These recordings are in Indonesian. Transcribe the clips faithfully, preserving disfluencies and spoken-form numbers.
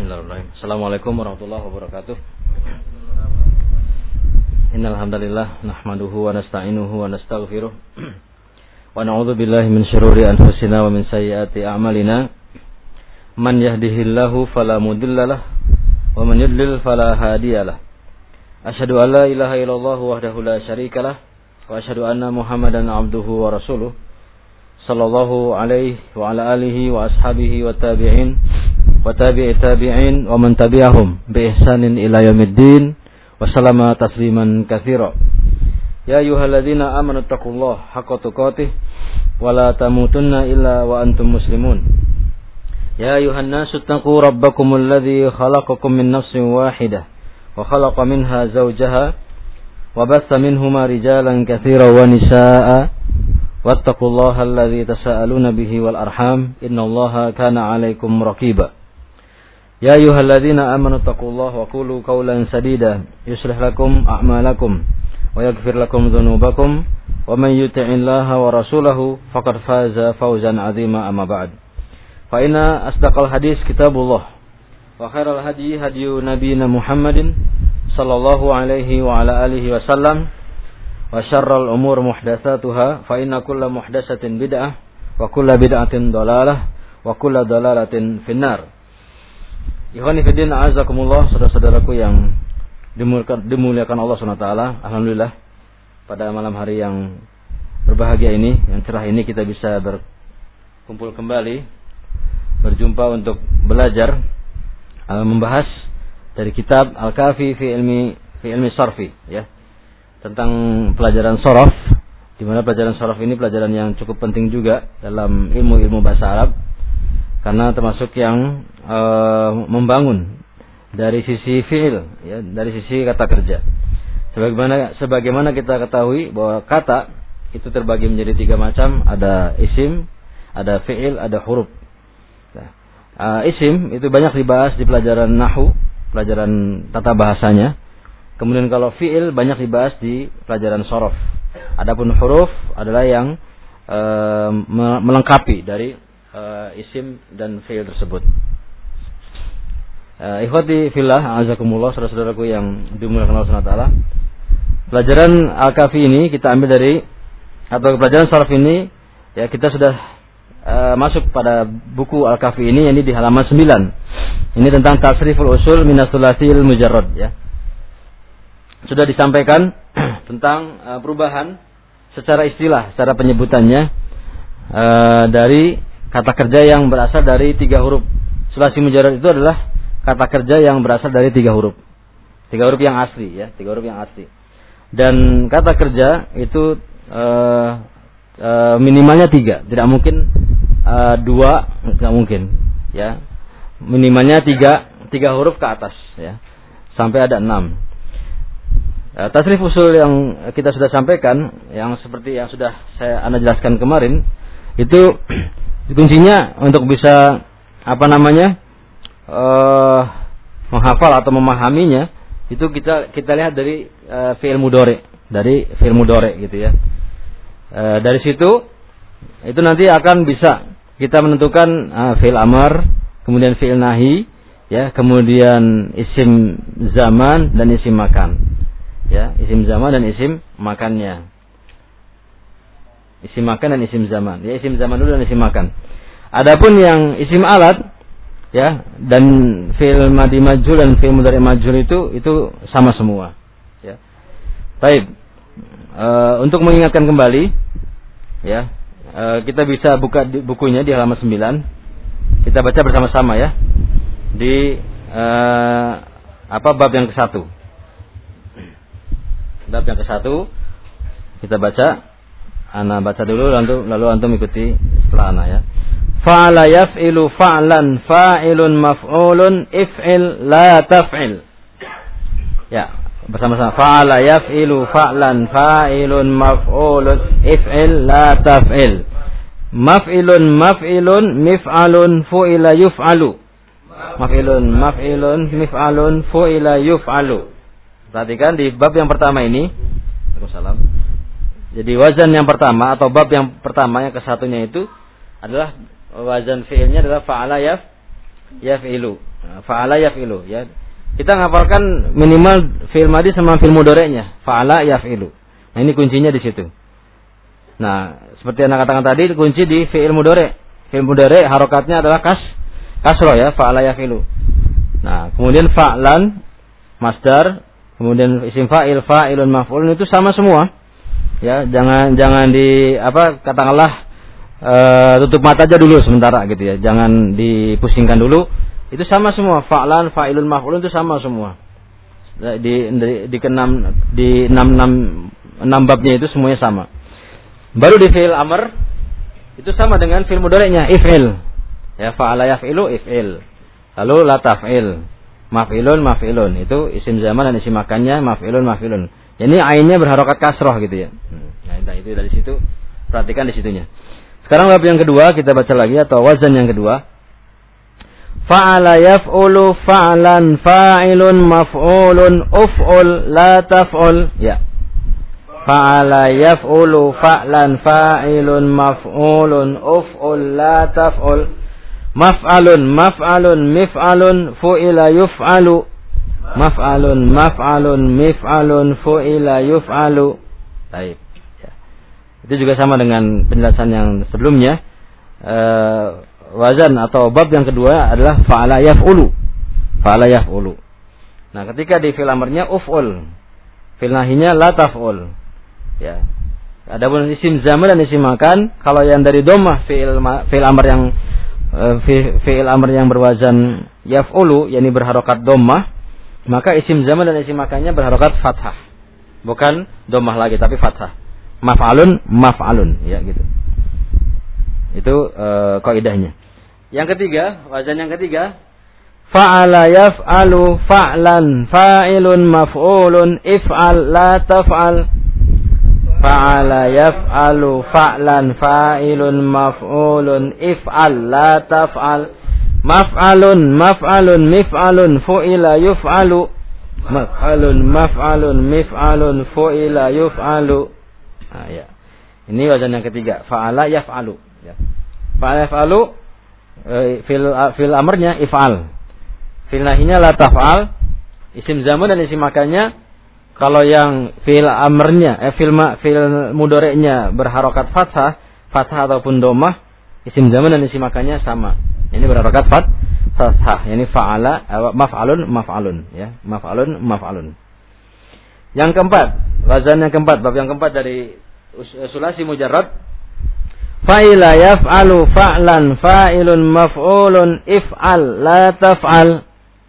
Bismillahirrahmanirrahim. Assalamualaikum warahmatullahi wabarakatuh. Innal hamdalillah nahmaduhu wa nasta'inuhu wa nastaghfiruh. Wa na'udzu billahi min syururi anfusina wa min sayyiati a'malina. Man yahdihillahu fala mudhillalah wa man yudlil fala hadiyalah. Asyhadu an la ilaha illallah wahdahu la syarikalah wa asyhadu anna Muhammadan 'abduhu wa rasuluh. Sallallahu alaihi wa ala alihi wa ashabihi wa tabi'in wa tabi'i tabi'in wa man tabi'ahum bi ihsanin ila yaumiddin wa sallama tasliman katsira. Ya ayyuhalladzina amanu taqullaha haqqa tuqatih wa la tamutunna illa wa antum muslimun. Ya ayyuhan nasu taqu rabbakumul ladzi khalaqakum min nafsin wahidah wa khalaqa minha zawjaha wa batha minhuma rijalan katsiran wa nisaa'a wattaqullaha alladzi tasaaluna bihi wal arham innallaha kana 'alaikum raqiba. Ya ayyuhalladzina amanu taqullaha wa qulu qawlan sadida yuslih lakum a'malakum wa yaghfir lakum dhunubakum wa man yuti'illaha wa rasulahu faqad faza fawzan 'azima amma ba'd. Fa inna asdaqal hadis kitabullah wa khairal hadi hadyu nabiyina Muhammadin sallallahu alaihi wa ala alihi wasallam wa syarrul umur muhdatsatuha fa inna kulla muhdatsatin bid'ah wa kulla bid'atin dhalalah wa kulla dhalalatin finnar. Ikhwani fillah, a'azakumullah, saudara-saudaraku yang dimuliakan Allah subhanahu wa taala. Alhamdulillah pada malam hari yang berbahagia ini, yang cerah ini, kita bisa berkumpul kembali, berjumpa untuk belajar uh, membahas dari kitab Al-Kafi fi ilmi fi ilmi sarfi, ya, tentang pelajaran sharaf, di mana pelajaran sharaf ini pelajaran yang cukup penting juga dalam ilmu-ilmu bahasa Arab, karena termasuk yang e, membangun dari sisi fi'il, ya, dari sisi kata kerja. Sebagaimana sebagaimana kita ketahui bahwa kata itu terbagi menjadi tiga macam, ada isim, ada fi'il, ada huruf. Nah, e, isim itu banyak dibahas di pelajaran nahwu, pelajaran tata bahasanya. Kemudian kalau fi'il banyak dibahas di pelajaran sharaf. Adapun huruf adalah yang e, melengkapi dari Uh, isim dan fi'il tersebut. Uh, ikhwati fillah, a'azakumullah, saudara-saudaraku yang dimuliakan Allah subhanahu wa taala. Pelajaran Al-Kafi ini kita ambil dari, atau pelajaran sharaf ini, ya, kita sudah uh, masuk pada buku Al-Kafi ini, ini di halaman sembilan. Ini tentang tasriful usul minas tsulatsil mujarrad, ya. Sudah disampaikan tentang uh, perubahan secara istilah, secara penyebutannya uh, dari kata kerja yang berasal dari tiga huruf. Sulasi mujarrad itu adalah kata kerja yang berasal dari tiga huruf. Tiga huruf yang asli, ya, tiga huruf yang asli. Dan kata kerja itu uh, uh, minimalnya tiga, tidak mungkin uh, dua, tidak mungkin, ya. Minimalnya tiga, tiga huruf ke atas, ya, sampai ada enam. Uh, tasrif usul yang kita sudah sampaikan, yang seperti yang sudah saya anda jelaskan kemarin, itu kuncinya untuk bisa apa namanya uh, menghafal atau memahaminya, itu kita kita lihat dari uh, fi'il mudhari, dari fi'il mudhari gitu, ya. Uh, dari situ itu nanti akan bisa kita menentukan uh, fi'il amar, kemudian fi'il nahi, ya, kemudian isim zaman dan isim makan, ya, isim zaman dan isim makannya. Isim makan dan isim zaman. Ya, isim zaman dulu dan isim makan. Adapun yang isim alat, ya, dan fi'il madi majhul dan fi'il mudhari majhul itu itu sama semua, ya. Baik. E, untuk mengingatkan kembali, ya, e, kita bisa buka di, bukunya di halaman sembilan. Kita baca bersama-sama, ya. Di e, apa bab yang ke satu. Bab yang ke satu kita baca. Ana baca dulu, lalu lalu antum ikuti setelah ana, ya. Fa'ala yaf'ilu fa'lan fa'ilun maf'ulun if'il la taf'il. Ya, bersama-sama. Fa'ala yaf'ilu fa'lan fa'ilun maf'ulun if'il la taf'il. Maf'ilun maf'ilun mif'alun fu'ila yuf'alu. Maf'ilun maf'ilun mif'alun fu'ila yuf'alu. Perhatikan di bab yang pertama ini. Waalaikumsalam. Jadi wazan yang pertama atau bab yang pertama yang kesatunya itu adalah wazan fi'ilnya adalah fa'ala yaf yaf'ilu. Fa'ala yaf'ilu ya. Kita ngapalkan minimal fi'il madhi sama fi'il mudhari'nya. Fa'ala yaf'ilu. Nah, ini kuncinya di situ. Nah, seperti yang katakan tadi, kunci di fi'il mudhari'. Fi'il mudhari' harokatnya adalah kas kasroh ya, fa'ala yaf'ilu. Nah, kemudian fa'lan masdar, kemudian isim fa'il, fa'ilun, maf'ulun itu sama semua. Ya, jangan jangan di apa katakanlah e, tutup mata aja dulu sementara gitu ya. Jangan dipusingkan dulu. Itu sama semua, fa'lan, fa'ilun, maf'ulun itu sama semua. Di di di kenam di enam enam enam babnya itu semuanya sama. Baru di fi'il amr itu sama dengan fi'il mudhari'nya, if'il. Ya, fa'ala yaf'ilu if'il. Lalu la taf'il. Maf'ilun maf'ilun. Itu isim zaman dan isim makannya maf'ilun maf'ilun. Jadi ainnya berharokat kasroh gitu ya. Nah, itu dari situ. Perhatikan di situnya. Sekarang bab yang kedua kita baca lagi atau wazan yang kedua. Fa'ala yaf'ulu fa'lan fa'ilun maf'ulun uf'ul la taf'ul. Ya. Fa'ala yaf'ulu fa'lan fa'ilun maf'ulun uf'ul la taf'ul. Maf'alun maf'alun mif'alun fu'ila yuf'alu. Maf'alun maf'alun mif'alun fu'ila yuf'alu. Baik. Ya. Itu juga sama dengan penjelasan yang sebelumnya. Uh, Wazan atau bab yang kedua adalah fa'ala yaf'ulu. Fa'ala yaf'ulu. Nah, ketika di fi'il amrnya uf'ul, fi'il nahinya la taf'ul. Ya. Adapun isim zaman dan isim makan, kalau yang dari dhammah fi'il fi'il amr yang uh, fi'il amr yang berwazan yaf'ulu, yakni berharokat dhammah, maka isim zaman dan isim makannya berharokat fathah. Bukan dhammah lagi tapi fathah. Maf'alun maf'alun, ya gitu. Itu uh, kaidahnya. Yang ketiga, wazan yang ketiga, fa'ala yaf'alu fa'lan fa'ilun maf'ulun if'al la taf'al. Fa'ala yaf'alu fa'lan fa'ilun maf'ulun if'al la taf'al. Maf'alun maf'alun mif'alun fu'ila yuf'alu. Maf'alun maf'alun mif'alun fu'ila yuf'alu. Nah, ya. Ini wazan yang ketiga, fa'ala yaf'alu. Ya. Fa'ala yaf'alu e, fil fil amrnya if'al. Fil nahinya la taf'al. Isim zaman dan isim makannya kalau yang fil amrnya eh fil ma, fil mudhari'nya berharokat fathah, fathah ataupun dhammah, isim zaman dan isim makannya sama. Ini berharokat fat fathah. Ini fa'ala eh, maf'alun maf'alun ya. Maf'alun maf'alun. Yang keempat, wazan yang keempat, bab yang keempat dari sulasi mujarrad. Fa'ila yaf'alu fa'lan fa'ilun maf'ulun if'al la taf'al.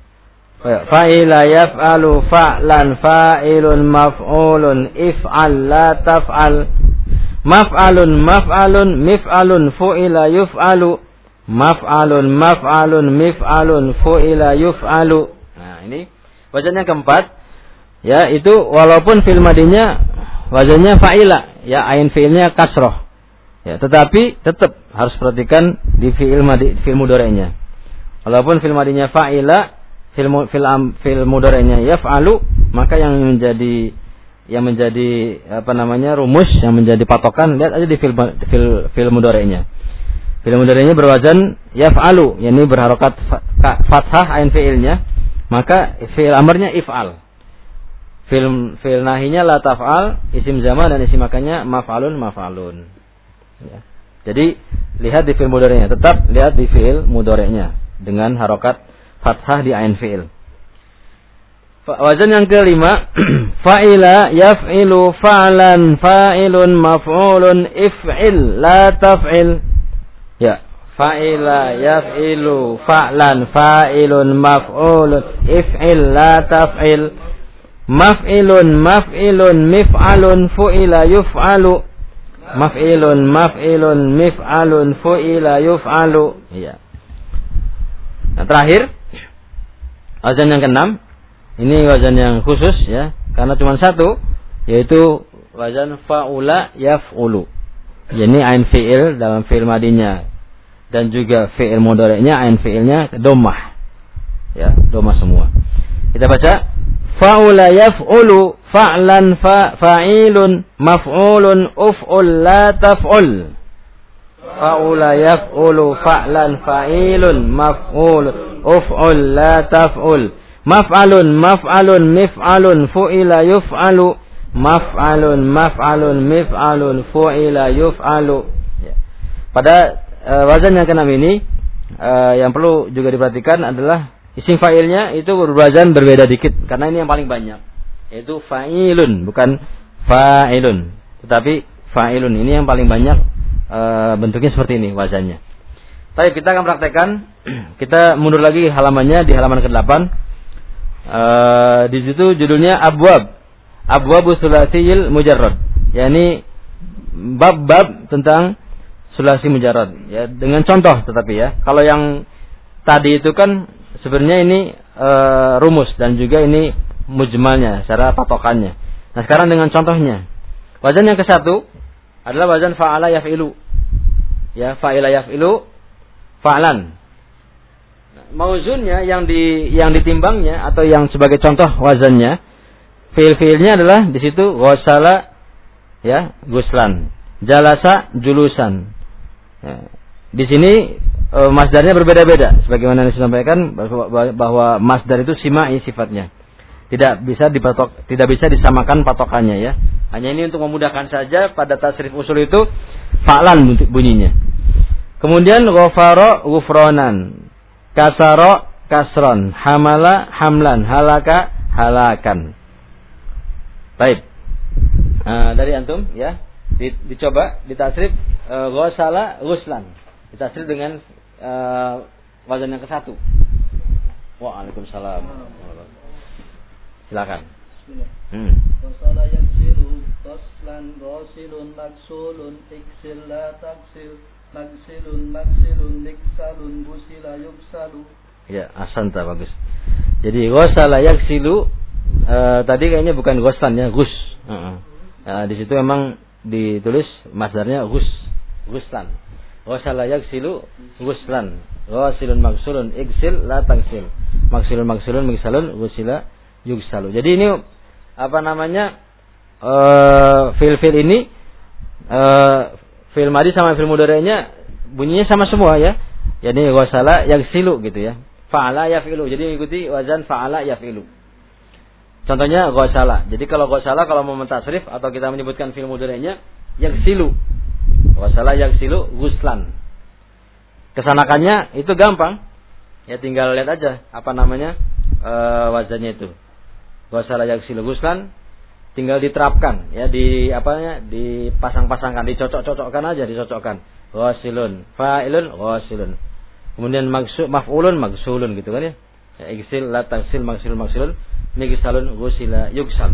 Fa'ila yaf'alu fa'lan fa'ilun maf'ulun if'al la taf'al. Maf'alun maf'alun mif'alun fu'ila yuf'alu. Maf'alun maf'alun mif'alun fu'ila yuf'alu. Nah, ini wazan yang keempat. Ya, itu walaupun fi'il madinya wazannya fa'ila, ya ain fi'ilnya kasroh. Ya, tetapi tetap harus perhatikan di fi'il madi, fi'il mudhari'nya. Walaupun fi'il madinya fa'ila, fi'il fi'il fi'il mudhari'nya yaf'alu, maka yang menjadi yang menjadi apa namanya rumus, yang menjadi patokan, lihat aja di fi'il fi'il fi'il mudhari'nya. Fi'il mudhari'nya berwazan yaf'alu, yakni berharokat fathah ain fi'ilnya, maka fi'il amrnya if'al. Fi'il fi'il nahinya la taf'al, isim zaman dan isim makannya maf'alun maf'alun. Ya. Jadi lihat di fi'il mudhari'nya, tetap lihat di fi'il mudhari'nya dengan harokat fathah di ain fi'il. Wazan yang kelima, fa'ila yaf'ilu fa'lan fa'ilun maf'ulun if'il la taf'il. Ya, fa'ila yaf'ilu fa'lan fa'ilun maf'ulun if'il la taf'il. Maf'ilun maf'ilun mif'alun fu'ila yuf'alu. Maf'ilun maf'ilun mif'alun fu'ila yuf'alu. Iya. Nah, terakhir wazan yang keenam. Ini wazan yang khusus ya, karena cuma satu, yaitu wazan fa'ula yaf'ulu. Jadi ain fi'il dalam fi'il madinya dan juga fi'il mudhari'nya ain fi'ilnya dhammah. Ya, dhammah semua. Kita baca fa'ula yaf'ulu fa'lan fa fa'ilun maf'ulun uf'ul la taf'ul. Fa'ula yaf'ulu fa'lan fa'ilun maf'ulun uf'ul la taf'ul. Maf'alun maf'alun mif'alun fu'ila yuf'alu. Maf'alun maf'alun mif'alun fu'ila yuf'alu. Ya. Pada uh, wazan yang keenam ini uh, yang perlu juga diperhatikan adalah isim fa'ilnya itu berwazan berbeda dikit karena ini yang paling banyak, yaitu fa'ilun bukan fa'ilun, tetapi fa'ilun ini yang paling banyak uh, bentuknya seperti ini wazannya. Baik, kita akan praktekkan. Kita mundur lagi halamannya di halaman kedelapan. Uh, di situ judulnya abwab. Abwabu sulasiyil mujarrad. yakni bab-bab tentang sulasi mujarrad. Ya, dengan contoh tetapi ya. Kalau yang tadi itu kan sebenarnya ini uh, rumus dan juga ini mujmalnya, secara patokannya. Nah, sekarang dengan contohnya. Wazan yang ke satu adalah wazan fa'ala yaf'ilu. Ya, fa'ila yaf'ilu fa'lan. Mauzunnya yang di yang ditimbangnya atau yang sebagai contoh wazannya, fiil-fiilnya adalah di situ ghasala ya, guslan, jalasa julusan. Ya. Di sini e, masdarnya berbeda-beda sebagaimana yang disampaikan bahwa, bahwa masdar itu simai sifatnya. Tidak bisa dipatok, tidak bisa disamakan patokannya ya. Hanya ini untuk memudahkan saja pada tasrif usul itu fa'lan bunyinya. Kemudian ghafara ghufranan, kasara kasron, hamala hamlan, halaka halakan. Baik. Nah, dari antum ya, dicoba ditasrif e, ghasala ghuslan. Ditasrif dengan e, wazan yang ke satu. Waalaikumsalam. Silakan. Hmm. Ghasala yaksilu ghaslan ghasilun maksulun iksil la taksil maksilun maksilun liksalun busila yuksalu. Ya, asanta bagus. Jadi ghasala yaksilu uh, tadi kayaknya bukan ghaslan ya, ghus. Uh-uh. Uh, di situ memang ditulis masdarnya ghus, ghuslan. Ghasala yaksilu ghuslan. Ghasilun maksulun iksil la taksil. Maksilun maksulun miksalun busila yuksalu. Jadi ini apa namanya? Uh, fil-fil ini uh, fil madi sama fil mudhari'nya bunyinya sama semua ya. Jadi ghasala yaksilu gitu ya. Fa'ala yaf'ilu. Jadi mengikuti wazan fa'ala yaf'ilu. Contohnya ghasala. Jadi kalau ghasala kalau mau mentasrif atau kita menyebutkan fil mudhari'nya yaksilu. Ghasala yaksilu ghuslan. Kesanakannya itu gampang. Ya tinggal lihat aja apa namanya uh, wazannya itu. Ghasala yaksilu ghuslan, tinggal diterapkan ya, di apanya dipasang-pasangkan, dicocok-cocokkan aja, dicocokkan. Ghasilun, fa'ilun, ghasilun. Kemudian maksud maf'ulun, maksulun gitu kan ya. Ya iksil, la taksil, maksilun, maksilun, miksalun, ghusila, yuksalu.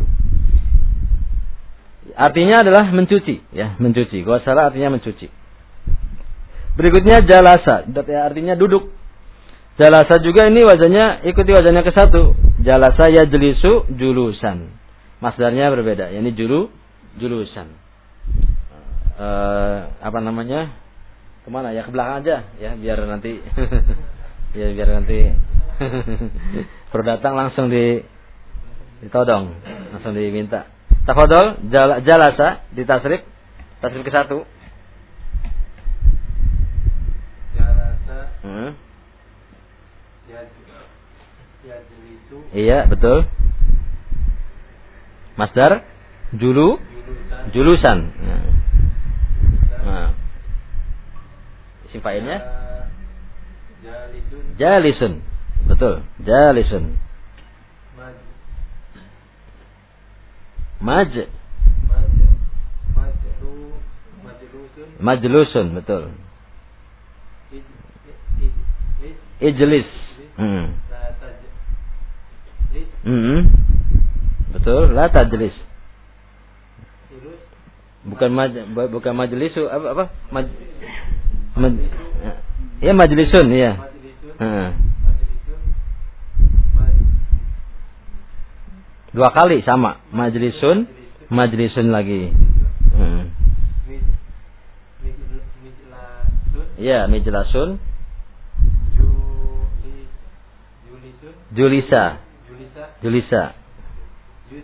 Artinya adalah mencuci ya, mencuci. Ghasala artinya mencuci. Berikutnya jalasa, artinya duduk. Jalasa juga ini wazannya ikuti wazannya ke satu. Jalasa yajlisu julusan. Masdarnya berbeda. Ini julu julusan. E, apa namanya? Kemana ya? Ke belakang aja ya, biar nanti biar biar nanti baru datang langsung di ditodong, langsung diminta. Tafadhol, jal, jalasa ditasrif, tasrif ke satu. Jalasa. Hmm. Yajlisu. Iya, betul. Masdar julu julusan. julusan. Nah. Nah. Isim fa'ilnya jalisun. Jalisun. Betul, jalisun. Maj. Maj. Maj. Majlu. Majlusun. Majlusun, betul. Ij. Ij. Ij. Ijlis. Hmm. La taj. Ij. Hmm. Betul, la tajlis. Terus Bukan maj, bukan majlisu, apa apa? Maj, maj, ya majlisun, ya. majlisun. Heeh. Majlisun. Maj. Dua kali sama, majlisun, majlisun lagi. Heeh. Mij. Mijlasun. Ya, mijlasun, Juli. Julisun. julisa, Julisa. julisa. Jud.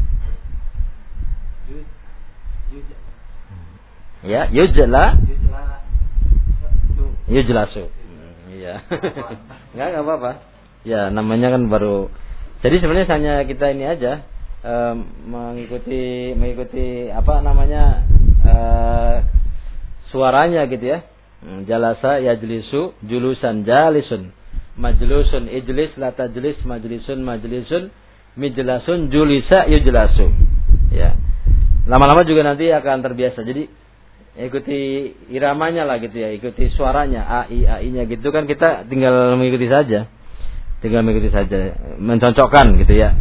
Jud. Juj. Ya, yujla, Jujla. Tu. yujlasu. Hmm, Iya. Enggak enggak apa-apa. Ya, namanya kan baru. Jadi sebenarnya hanya kita ini aja um, mengikuti mengikuti apa namanya uh, suaranya gitu ya. Jalasa yajlisu, julusan jalisun, majlusun ijlis, la tajlis, majlisun majlisun, mijlasun julisa yujlasu. Ya. Lama-lama juga nanti akan terbiasa. Jadi ikuti iramanya lah gitu ya, ikuti suaranya a i a i-nya gitu kan, kita tinggal mengikuti saja. Tinggal mengikuti saja, mencocokkan gitu ya.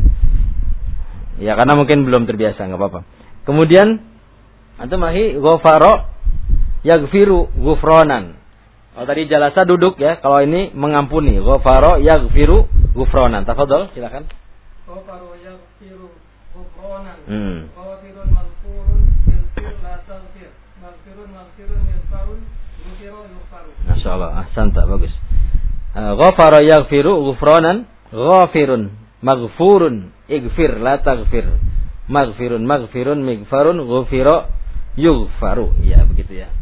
Ya karena mungkin belum terbiasa, enggak apa-apa. Kemudian antum mahi ghafara yaghfiru ghufranan. Oh tadi jalasa duduk ya, kalau ini mengampuni. Ghafara yaghfiru ghufranan. Tafadhol, silakan. Ghafara yaghfiru ghufranan. Hmm. Ghafirun maghfurun yaghfir la taghfir. Maghfirun maghfirun yaghfarun yaghfiru yaghfaru. Masyaallah, ahsanta, bagus. Ghafara yaghfiru ghufranan, ghafirun maghfurun ighfir la taghfir. Maghfirun maghfirun mighfarun ghufira yughfaru. Ya begitu ya.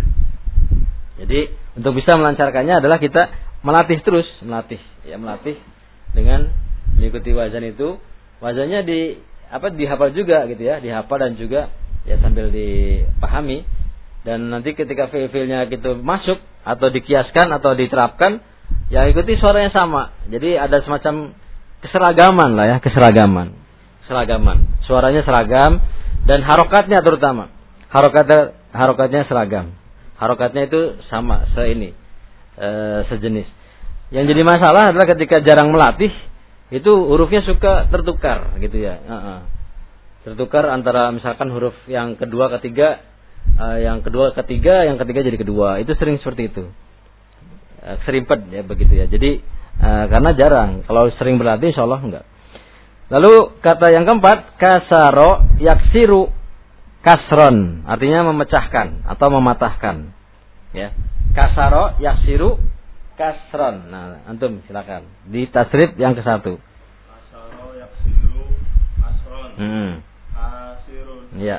Jadi untuk bisa melancarkannya adalah kita melatih terus, melatih ya, melatih dengan mengikuti wazan itu. Wazannya di apa dihafal juga gitu ya, dihafal dan juga ya sambil dipahami, dan nanti ketika fiil-fiilnya gitu masuk atau dikiaskan atau diterapkan, ya ikuti suaranya sama. Jadi ada semacam keseragaman lah ya, keseragaman. Seragaman. Suaranya seragam dan harokatnya terutama. Harokatnya harokatnya seragam. Harokatnya itu sama, se ini. E, sejenis. Yang jadi masalah adalah ketika jarang melatih, itu hurufnya suka tertukar gitu ya. Uh-uh. Tertukar antara misalkan huruf yang kedua ketiga, uh, yang kedua ketiga, yang ketiga jadi kedua. Itu sering seperti itu. Serimpet ya begitu ya. Jadi uh, karena jarang. Kalau sering berlatih insyaallah enggak. Lalu kata yang keempat, kasaro yaksiru kasron, artinya memecahkan atau mematahkan. Ya. Kasaro yaksiru kasron. Nah, antum silakan. Di tasrif yang ke satu. Kasaro yaksiru kasron. Hmm. Kasirun. Iya.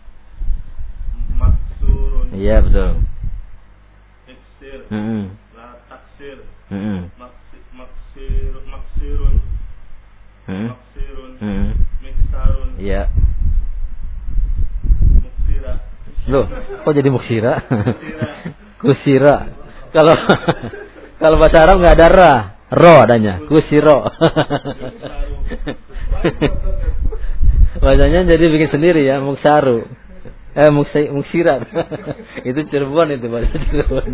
Maksurun. Iya betul. Iksir. Hmm. Taksir, hmm. maksir, maksirun, hmm. maksirun, hmm. miksarun, iya. muksira. Loh, kok jadi muksira? Kusira. Kalau kalau bahasa Arab nggak ada ra, ro adanya. Kusiro. Bahasanya jadi bikin sendiri ya, muksaru. Eh, muksai, muksira. Itu Cirebon itu bahasa Cirebon.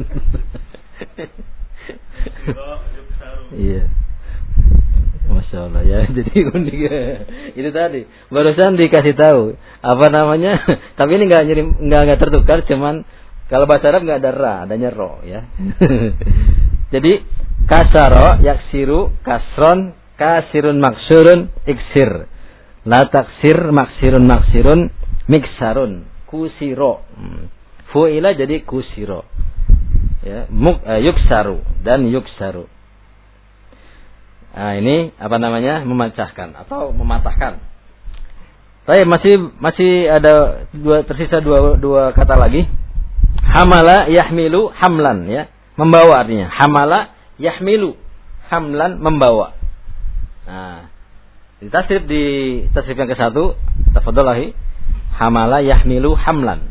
Iya, masya Allah ya. Jadi unik ya. Itu tadi barusan dikasih tahu apa namanya. Tapi ini nggak nyirim, nggak nggak tertukar. Cuman kalau bahasa Arab nggak ada ra, adanya ro ya. Jadi kasaro yaksiru kasron kasirun maksurun iksir la taksir maksirun maksirun miksarun kusiro. Hmm. Fuila jadi kusiro. Ya, muk uh, yuksaru dan yuksaru. Nah, ini apa namanya? Memecahkan atau mematahkan. Baik, masih masih ada dua tersisa dua dua kata lagi. Hamala yahmilu hamlan ya. Membawa artinya. Hamala yahmilu hamlan membawa. Nah, di tasrif di tasrif yang ke satu, tafadholahi. Hamala yahmilu hamlan.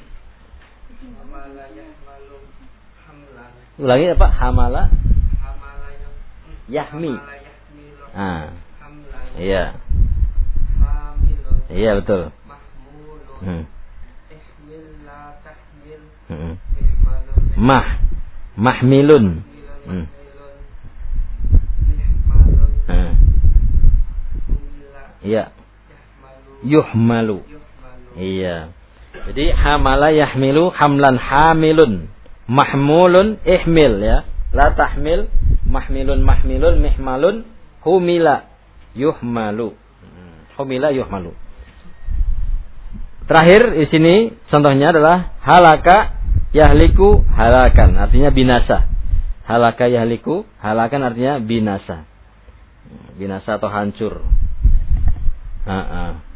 Ulangi apa? Hamala yahmi. Ah. Iya. Iya betul. Hmm. Hmm. Mah mahmilun. Hmm. Hmm. Iya. Yuhmalu. Iya. Jadi hamala yahmilu hamlan hamilun. Mahmulun ihmil ya. La tahmil mahmilun mahmilun mihmalun humila yuhmalu. Humila yuhmalu. Terakhir di sini contohnya adalah halaka yahliku halakan, artinya binasa. Halaka yahliku halakan artinya binasa. Binasa atau hancur. Nah,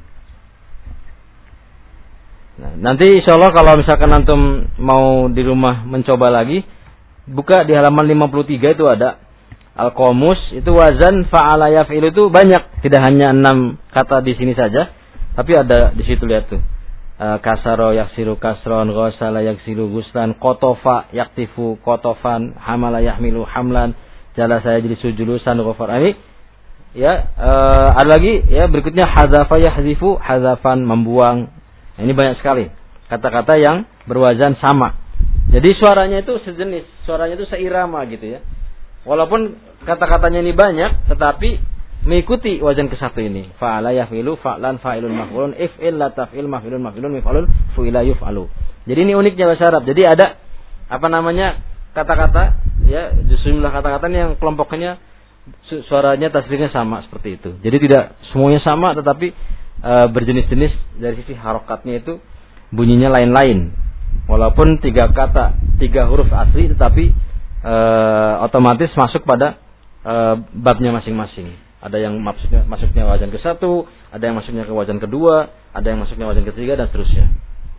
nanti insya Allah kalau misalkan antum mau di rumah mencoba lagi, buka di halaman lima puluh tiga itu ada Al-Qamus, itu wazan fa'ala yaf'ilu itu banyak, tidak hanya enam kata di sini saja, tapi ada di situ, lihat tuh. Uh, kasaro yaksiru kasron, ghasala yaksiru guslan, qotofa yaktifu qotofan, hamala yahmilu hamlan, jalasa yajlisu julusan, ghafar. Ini ya, uh, ada lagi ya, berikutnya hadzafa yahzifu, hadzafan membuang. Ini banyak sekali kata-kata yang berwazan sama. Jadi suaranya itu sejenis, suaranya itu seirama gitu ya. Walaupun kata-katanya ini banyak, tetapi mengikuti wazan ke satu ini. Fa'ala yaf'ilu, fa'lan, fa'ilun, maf'ulun, if'il, la taf'il, maf'ilun, maf'ilun, mif'alun, fu'ila, yuf'alu. Jadi ini uniknya bahasa Arab. Jadi ada apa namanya kata-kata ya, jumlah kata-kata yang kelompoknya suaranya tasrifnya sama seperti itu. Jadi tidak semuanya sama, tetapi e, berjenis-jenis dari sisi harokatnya itu bunyinya lain-lain. Walaupun tiga kata, tiga huruf asli, tetapi E, otomatis masuk pada e, babnya masing-masing. Ada yang maksudnya masuknya wazan ke satu, ada yang masuknya ke wazan kedua, ada yang masuknya wazan ketiga, dan seterusnya.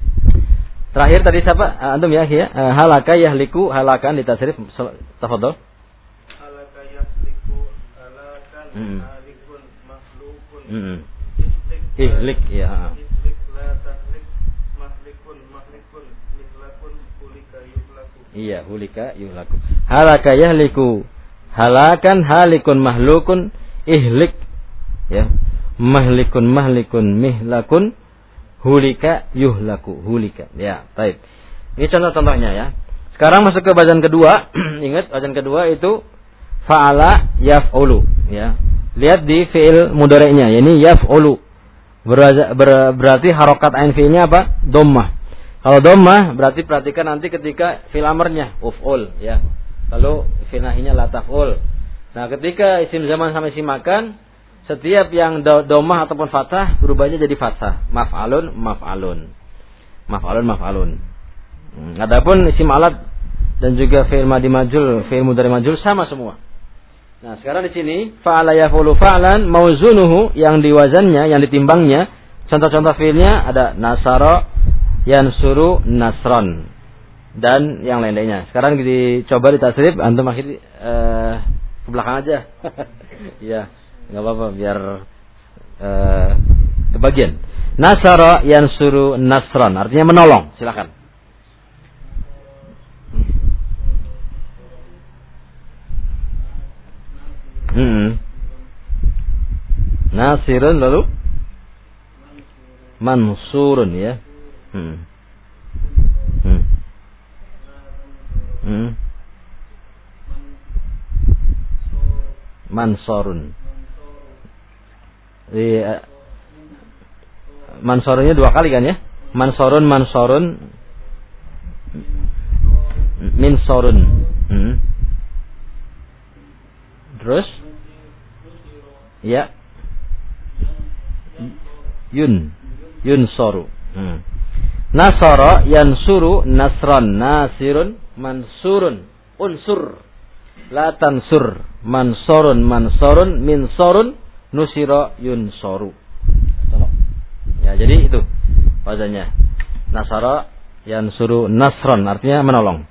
Terakhir tadi siapa? Antum ya, ya. E, halaka yahliku, halakan ditasrif. Tafadhol. Halaka yahliku, halakan, hmm. halikun, makhlukun, hmm. ihlik, ihlik, ya. ihlik, la tahlik, mahlikun, mahlikun, mihlakun, hulika, yuhlaku. Iya, hulika, yuhlaku. Halaka yahliku, halakan, halikun, mahlukun, ihlik, ya, mahlikun, mahlikun, mihlakun, hulika, yuhlaku, hulika. Ya, baik. Ini contoh-contohnya ya. Sekarang masuk ke bacaan kedua. Ingat, bacaan kedua itu fa'ala yaf'ulu, ya. Lihat di fi'il mudhari'nya, ini yaf'ulu. Ber- ber- berarti harokat ain fi'ilnya apa? Dhammah. Kalau dhammah berarti perhatikan nanti ketika fi'il amrnya uf'ul, ya. Lalu fi'il nahinya la taf'ul. Nah, ketika isim zaman sama isim makan, setiap yang dhammah ataupun fathah berubahnya jadi fathah. Maf'alun, maf'alun. Maf'alun, maf'alun. Hmm. Adapun isim alat dan juga fi'il madi majhul, fi'il mudhari majhul sama semua. Nah, sekarang di sini fa'ala yaf'ulu fa'lan mauzunuhu, yang diwazannya, yang ditimbangnya, contoh-contoh fi'ilnya ada nasara, yansuru, nasron, dan yang lain-lainnya. Sekarang dicoba ditasrif, antum akhir uh, ke belakang aja. Ya, enggak apa-apa biar uh, kebagian. Nasara, yansuru, nasron, artinya menolong. Silakan. Hmm. Nasirun, lalu mansurun, ya. Hmm. Hmm. Hmm. Mansorun. Iya. Mansorunnya dua kali kan ya? Mansorun, mansorun, minsorun. Hmm. Terus? Ya. Yun, yunsoru. Hmm. Nasara, yansuru, nasran, nasirun, mansurun, unsur, la tansur, mansorun, mansorun, minsorun, nusira, yunsoru. Ya, jadi itu wazannya. Nasara, yansuru, nasron, artinya menolong.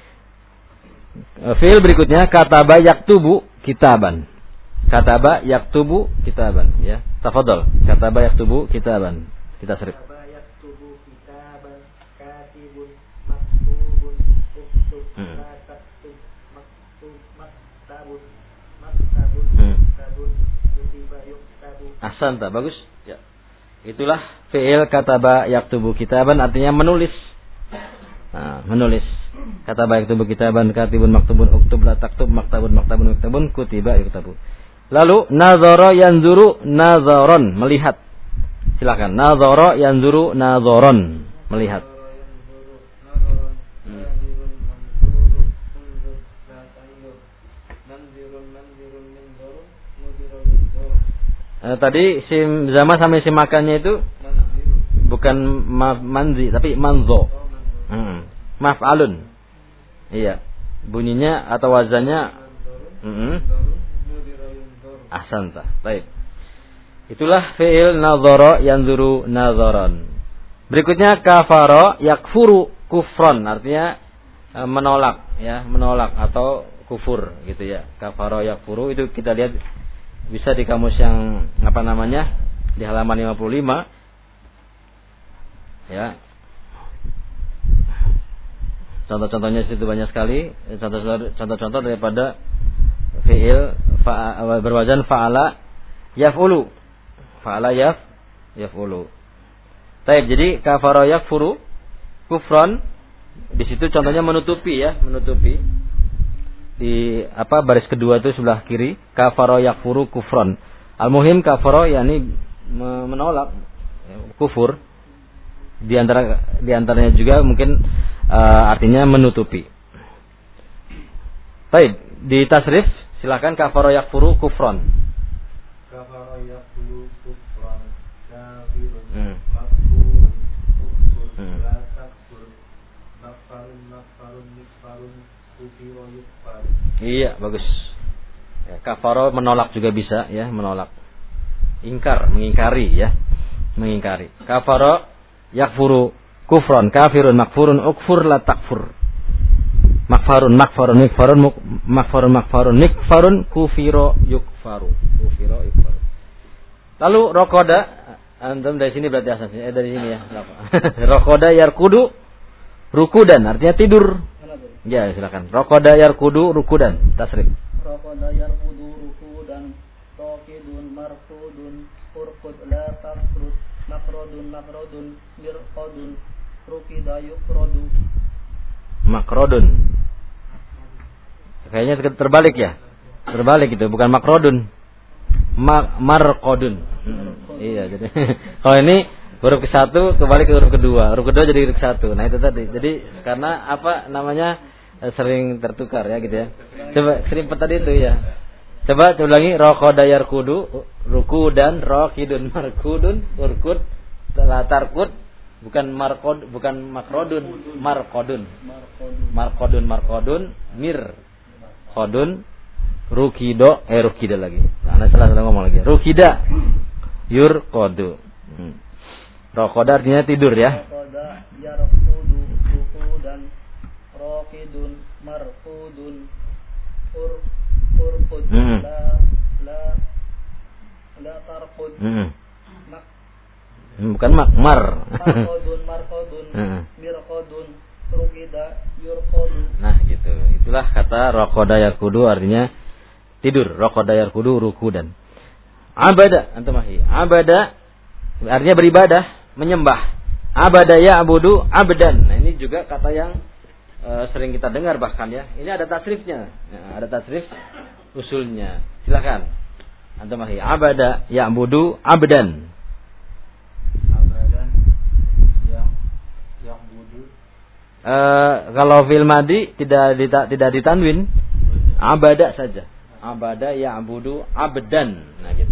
Fi'il berikutnya kataba yaktubu kitaban. Kataba yaktubu kitaban, ya. Tafadhol. Kataba yaktubu kitaban. Kita serif. Kataba yaktubu kitaban, katibun, maktubun, uktub, Hmm. la taktub, maktub, maktabun, maktabun, Hmm. maktabun, kutiba yuktabu. Ahsanta, bagus. Ya. Itulah fi'il kataba yaktubu kitaban, artinya menulis. Nah, menulis. Kataba yaktubu kitaban, katibun, maktubun, uktub, la taktub, maktabun, maktabun, maktabun, kutiba yuktabu. Lalu nazara yanzuru nazaron, melihat. Silakan. Nazara yanzuru nazaron, melihat. Hmm. Eh, tadi sim zama sama sim makannya itu bukan ma manzi tapi manzo. Hmm. Maf'alun. Iya. Bunyinya atau wazannya heeh. Ahsanta. Baik. Itulah fi'il nazara yanzuru nazaran. Berikutnya kafara yakfuru kufran, artinya e, menolak ya, menolak atau kufur gitu ya. Kafara yakfuru itu kita lihat bisa di kamus yang apa namanya? Di halaman lima puluh lima. Ya. Contoh-contohnya situ banyak sekali, contoh-contoh daripada fi'il fa, berwazan fa'ala yaf'ulu. Fa'ala yaf yaf'ulu. Baik, jadi kafara yakfuru kufran di situ contohnya menutupi ya, menutupi. Di apa baris kedua itu sebelah kiri, kafara yakfuru kufran. Al-muhim kafara yakni menolak ya, kufur. Di antara di antaranya juga mungkin uh, artinya menutupi. Baik, di tasrif silakan kafara yakfuru kufran. Kafara yakfuru kufran kafirun Hmm. makfurun kufur Hmm. la takfur makfarun makfarun mikfarun kufiro yukfar. Iya, bagus. Ya, kafara menolak juga bisa ya, menolak. Ingkar, mengingkari ya. Mengingkari. Kafara yakfuru kufran kafirun makfurun ukfur la takfur. Makfarun makfarun mikfarun makfarun makfarun mikfarun kufiro yukfaru. Kufiro yukfaru. Lalu rokoda, antum dari sini berarti asasnya, eh dari sini ya. Rokoda yarkudu rukudan, artinya tidur. Ya, silakan. Rokoda yarkudu rukudan, tasrif. Rokoda yarkudu rukudan, rokidun markudun, urkud la tafrud, makrodun makrodun, mirkodun, rukida yukrodu. Makrodun. Kayaknya terbalik ya. Terbalik itu, bukan makrodun. Ma markodun. Hmm, iya, jadi kalau ini huruf ke satu kembali ke huruf kedua, huruf kedua jadi huruf satu. Nah itu tadi. Jadi karena apa namanya sering tertukar ya gitu ya. Coba sering tadi itu ya. Coba coba lagi rokoda yarkudu ruku dan rokidun markudun urkud latarkud. Bukan markod, bukan makrodun, markodun, markodun, markodun, mir, kodun, rukido, eh rukida lagi. Nah, salah salah ngomong lagi. Rukida, yur kodu. Hmm. Rokoda artinya tidur ya. Rokoda yarkudu rukudan, rokidun markudun, ur urkud Hmm. la la la tarkud. Hmm. Bukan makmar. Markodun, markodun, Hmm. mirkodun, rukida, yurkodu. Nah gitu. Itulah kata rokoda yarkudu artinya tidur. Rokoda yarkudu rukudan. Abada antumahi. Abada artinya beribadah, menyembah. Abada ya'budu abdan. Nah ini juga kata yang e, sering kita dengar bahkan ya. Ini ada tasrifnya. Ya, ada tasrif usulnya. Silakan. Antumahi. Abada ya'budu abdan. Abadan yang yang budu Uh, kalau fil madi tidak dita, tidak ditanwin, abada saja. Abada ya'budu abdan. Nah gitu.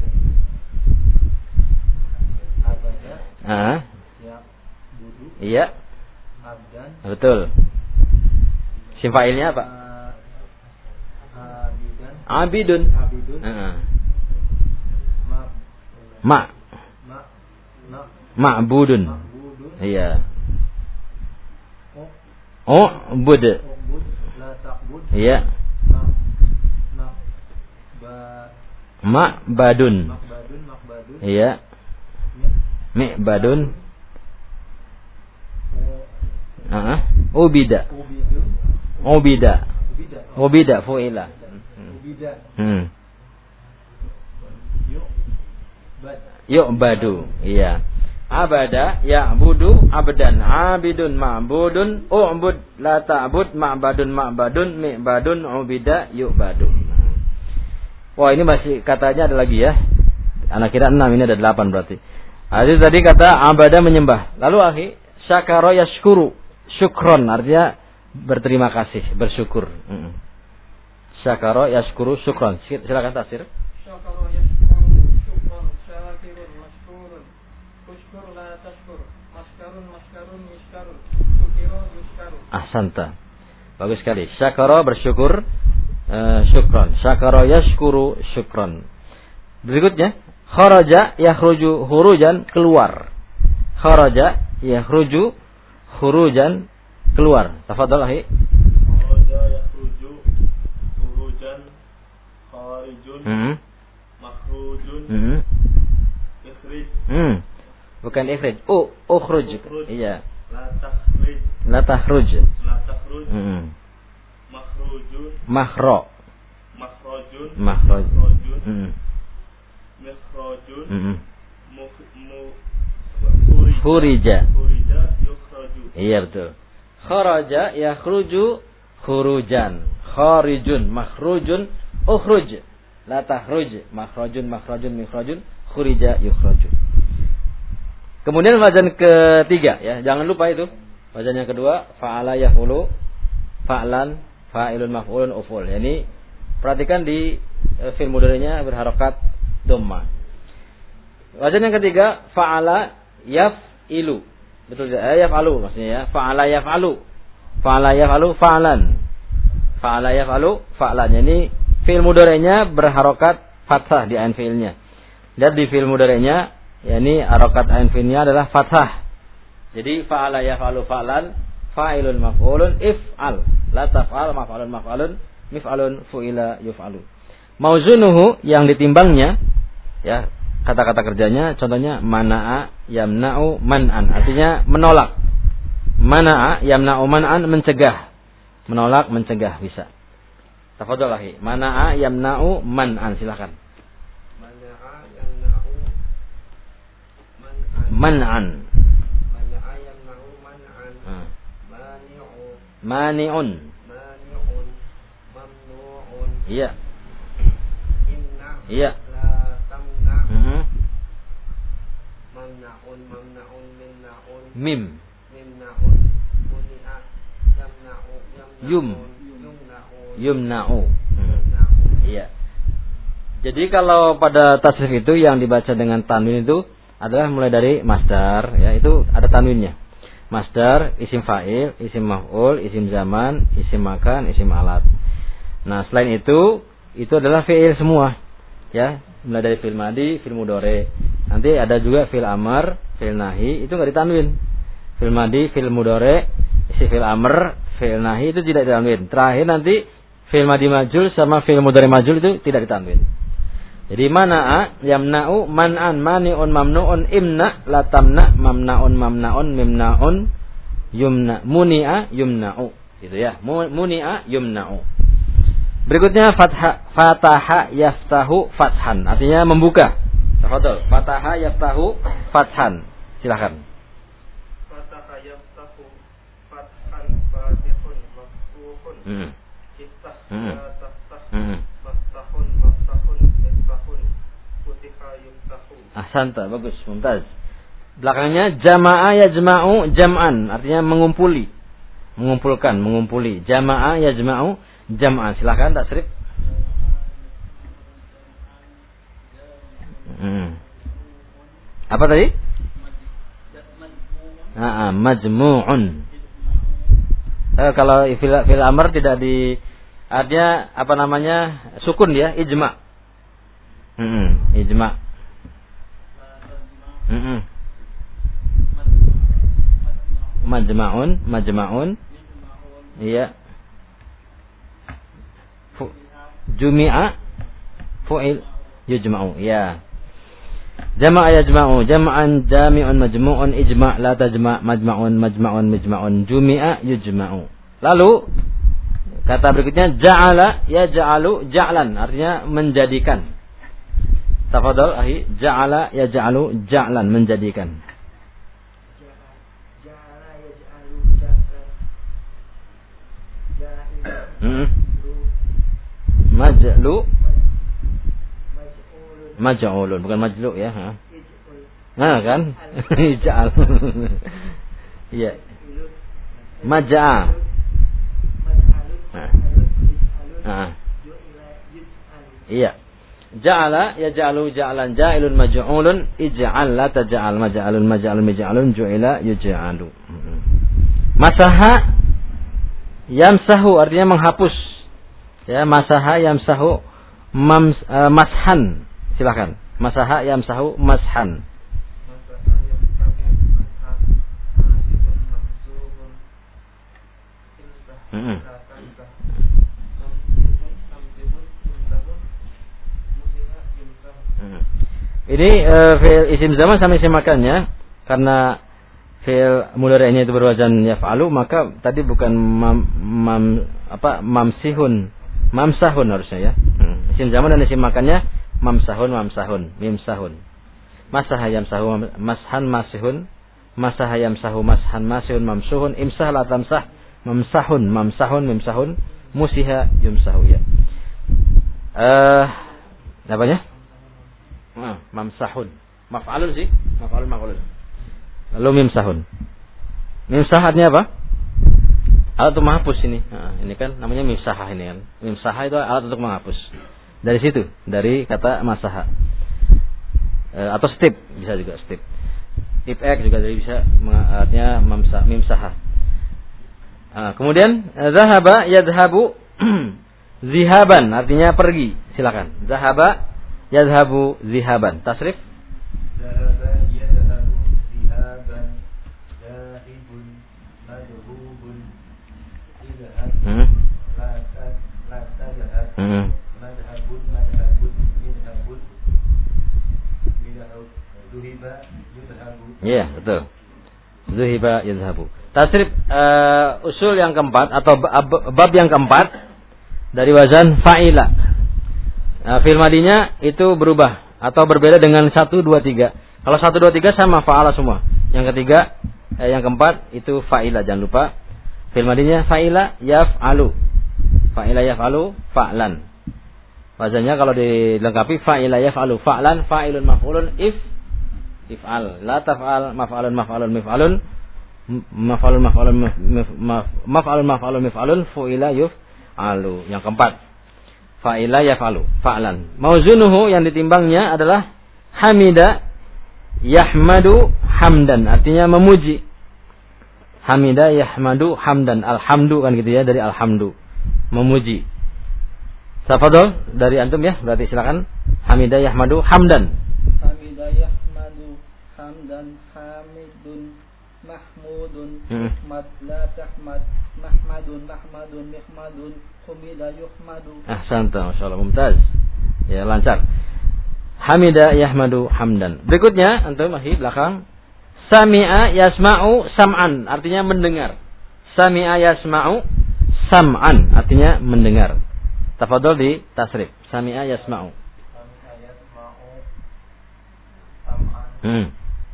abada Ah, yang budu iya, abdan betul. Sim fa'ilnya apa? uh, abidan Abidun. abidun Uh, ma ma ma ma ma'budun. ma'budun Iya. oh Oh, bud. ubud la takbud Iya. ma ma ba Ma'badun. makbadun makbadun Iya. mi Mi'badun. oh Uh, ubida. ubidu Ubida. ubida Ubida fu'ila. ubida Hmm. yuk bad Yu'badu. Iya. Abada ya'budu abdan abidun ma'budun u'bud la ta'bud ma'badun ma'badun mi'badun ubida yu'badu. Wah ini masih katanya ada lagi ya. Anak kira enam, ini ada delapan berarti. Jadi tadi kata abada menyembah. Lalu akhi syakara yashkuru syukron artinya berterima kasih, bersyukur. Mm-mm. Syakara yashkuru syukron. Silakan tafsir. Syakara yashkuru syukran syakirun mashkurun ushkur la tashkur maskarun maskarun yishkarun syukiro yushkaru. Ahsanta. Bagus sekali. Syakara bersyukur, uh, syukron. Syakara yashkuru syukron. Berikutnya, kharaja yakhruju khurujan keluar. Kharaja yakhruju khurujan keluar. Tafadhal akhi. Makhrujun. Hmm. Ikhrij. Hmm. Bukan ikhrij. Oh, ukhruj. Iya. La takhrij. La takhruj. La takhruj. Hmm. Makhrujun. Makhra. Makhrujun. Makhraj. Makhrujun. Hmm. Mikhrajun. Hmm. Mu mu khurija. Khurija. Khurija yukhraju. Iya betul. Kharaja yakhruju khurujan. Kharijun makhrujun ukhruj. La takhruj. Makhrajun makhrajun mikhrajun khurija yukhraju. Kemudian wazan ketiga ya, jangan lupa itu. Wazan yang kedua fa'ala yaf'ulu fa'lan fa'ilun maf'ulun uful. Yani perhatikan di e, fi'il mudhari'nya berharokat dhamma. Wazan yang ketiga fa'ala yaf'ilu. Betul ya? Yaf'alu maksudnya ya. Fa'ala yaf'alu. Fa'ala yaf'alu fa'lan. Fa'ala yaf'alu fa'lan. Yani fi'il mudhari'nya berharokat fathah di ain fi'ilnya. Lihat di fi'il mudhari'nya yakni harokat ain fi'ilnya adalah fathah. Jadi fa'ala yaf'alu fa'lan fa'ilun maf'ulun if'al. La taf'al maf'alun maf'alun mif'alun fu'ila yuf'alu. Mauzunuhu yang ditimbangnya ya, kata-kata kerjanya contohnya mana'a yamna'u man'an, artinya menolak. Mana'a yamna'u man'an, mencegah. Menolak, mencegah bisa. Tafadhol akhi. Mana'a yamna'u man'an, silakan. Mana'a yamna'u man'an. Man'an. Mana'a yamna'u man'an. Hmm. Mani'u. Mani'un. Mani'un. Mamnu'un. Iya. Inna. Iya. La tamna. Mhm. Mamna'un. Mamna'un. Mimna'un. Mim. Mimna'un. Muni'a. Yamna'u. Yamna'un. Yum. Yumna'un. Yumna'u. Hmm. Yumna'un. Iya. Jadi kalau pada tasrif itu yang dibaca dengan tanwin itu adalah mulai dari masdar ya, itu ada tanwinnya. Masdar, isim fa'il, isim maf'ul, isim zaman, isim makan, isim alat. Nah, selain itu itu adalah fi'il semua. Ya, mulai dari fi'il madi, fi'il mudhari. Nanti ada juga fi'il amr, fi'il nahi, itu enggak ditanwin. Fi'il madi, fi'il mudhari, isi fi'il amr, fi'il nahi itu tidak ditanwin. Terakhir nanti fi'il madi majul sama fi'il mudhari majul itu tidak ditanwin. Jadi mana'a yamna'u man'an mani'un mamnu'un imna la tamna mamna'un mamna'un mimna'un yumna muni'a yumna'u. Gitu ya. Muni'a yumna'u. Berikutnya fatha fataha yaftahu fathan, artinya membuka. Tafadhol. Fataha yaftahu fathan. Silakan. Fataha yaftahu fathan fatihun maftuhun. Hmm. Iftah Hmm. la taftah. Hmm. Maftahun maftahun iftahun. Futiha yuftahu. Ahsanta, bagus, mumtaz. Belakangnya jama'a yajma'u jam'an, artinya mengumpuli. Mengumpulkan, mengumpuli. Jama'a yajma'u jam'an. Silakan tasrif. Hmm. Apa tadi? Ah, majmu'un. Eh, kalau fil, fil amr tidak di artinya apa namanya? Sukun ya, ijma'. Hmm, ijma'. Hmm. Majma'un, majma'un. Iya. Fu, jumi'a fu'il yujma'u. Ya. Jama'a yajma'u, jama'an jami'un majmu'un ijma' la tajma' majma'un majma'un majma'un jumi'a yujma'u. Lalu kata berikutnya ja'ala yaj'alu ja'lan, artinya menjadikan. Tafadhol ahi, ja'ala yaj'alu ja'lan, menjadikan. Ja'ala yaj'alu ja'lan. Hmm. Majlu maj'ulun, bukan majlu ya, ha. Nah kan? Ja'al. Iya. Maj'a. Nah. Nah. Iya. Ja'ala yaj'alu ja'lan ja'ilun maj'ulun ij'al la taj'al maj'alun maj'alun maj'alun ju'ila yuj'alu. Masaha yamsahu, artinya menghapus. Ya, masaha yamsahu mams, uh, mashan. Silakan. Masaha yamsahu mashan. Hmm. Hmm. Ini uh, fi'il isim zaman sama isim makannya, karena fi'il mudhari'nya itu berwazan yaf'alu, maka tadi bukan mam, mam apa mamsihun, mamsahun harusnya ya. Hmm. Isim zaman dan isim makannya mamsahun, mamsahun, mimsahun. Masaha yamsahu, mashan masihun, masaha yamsahu, mashan masihun, mamsuhun, imsah la tamsah, mamsahun, mamsahun, mimsahun, musiha yumsahu ya. Eh uh, apanya? Ah, mamsahun. Maf'alun sih, maf'alun maf'alun. Lalu mimsahun. Mimsah artinya apa? Alat untuk menghapus ini. Nah, ini kan namanya mimsahah ini kan. Mimsahah itu alat untuk menghapus. Dari situ, dari kata masaha. E, atau stip, bisa juga stip. Tip X juga dari bisa artinya mamsah, mimsahah. Nah, kemudian zahaba yadhabu zihaban artinya pergi. Silakan. Zahaba yadhabu zihaban. Tasrif. Zahaba yadhabu zihaban. Zahibun madhubun. Idhab. Hmm. La la tadhab. Hmm. Madhabun madhabun midhabun. Midhab. Zuhiba yudhabu. Iya, betul. Zuhiba yadhabu. Tasrif uh, usul yang keempat atau bab yang keempat dari wazan fa'ila. Nah, fi'il madinya itu berubah atau berbeda dengan satu, dua, tiga. Kalau satu, dua, tiga sama fa'ala semua. Yang ketiga, eh, yang keempat itu fa'ila. Jangan lupa fi'il madinya fa'ila yaf'alu. Fa'ila yaf'alu fa'lan. Wazannya kalau dilengkapi fa'ila yaf'alu fa'lan, fa'ilun maf'ulun if if'al. La taf'al maf'alun maf'alun mif'alun. Maf'alun maf'alun maf'alun maf'alun mif'alun fu'ila yuf'alu. Yang keempat fa'ila yaf'alu fa'lan. Mauzunuhu yang ditimbangnya adalah hamida yahmadu hamdan, artinya memuji. Hamida yahmadu hamdan, alhamdu kan gitu ya, dari alhamdu, memuji. Tafadhol dari antum ya, berarti silakan. Hamida yahmadu hamdan. Hamida yahmadu hamdan hamidun mahmudun Muhammad la tahmad mahmadun mahmadun mihmadun humida yuhmadu. Ahsanta, masyaallah, mumtaz. Ya, lancar. Hamida yahmadu hamdan. Berikutnya antum masih belakang. Sami'a yasma'u sam'an, artinya mendengar. Sami'a yasma'u sam'an, artinya mendengar. Tafadhol di tasrif. Sami'a yasma'u. Sami'a yasma'u sam'an. Hmm.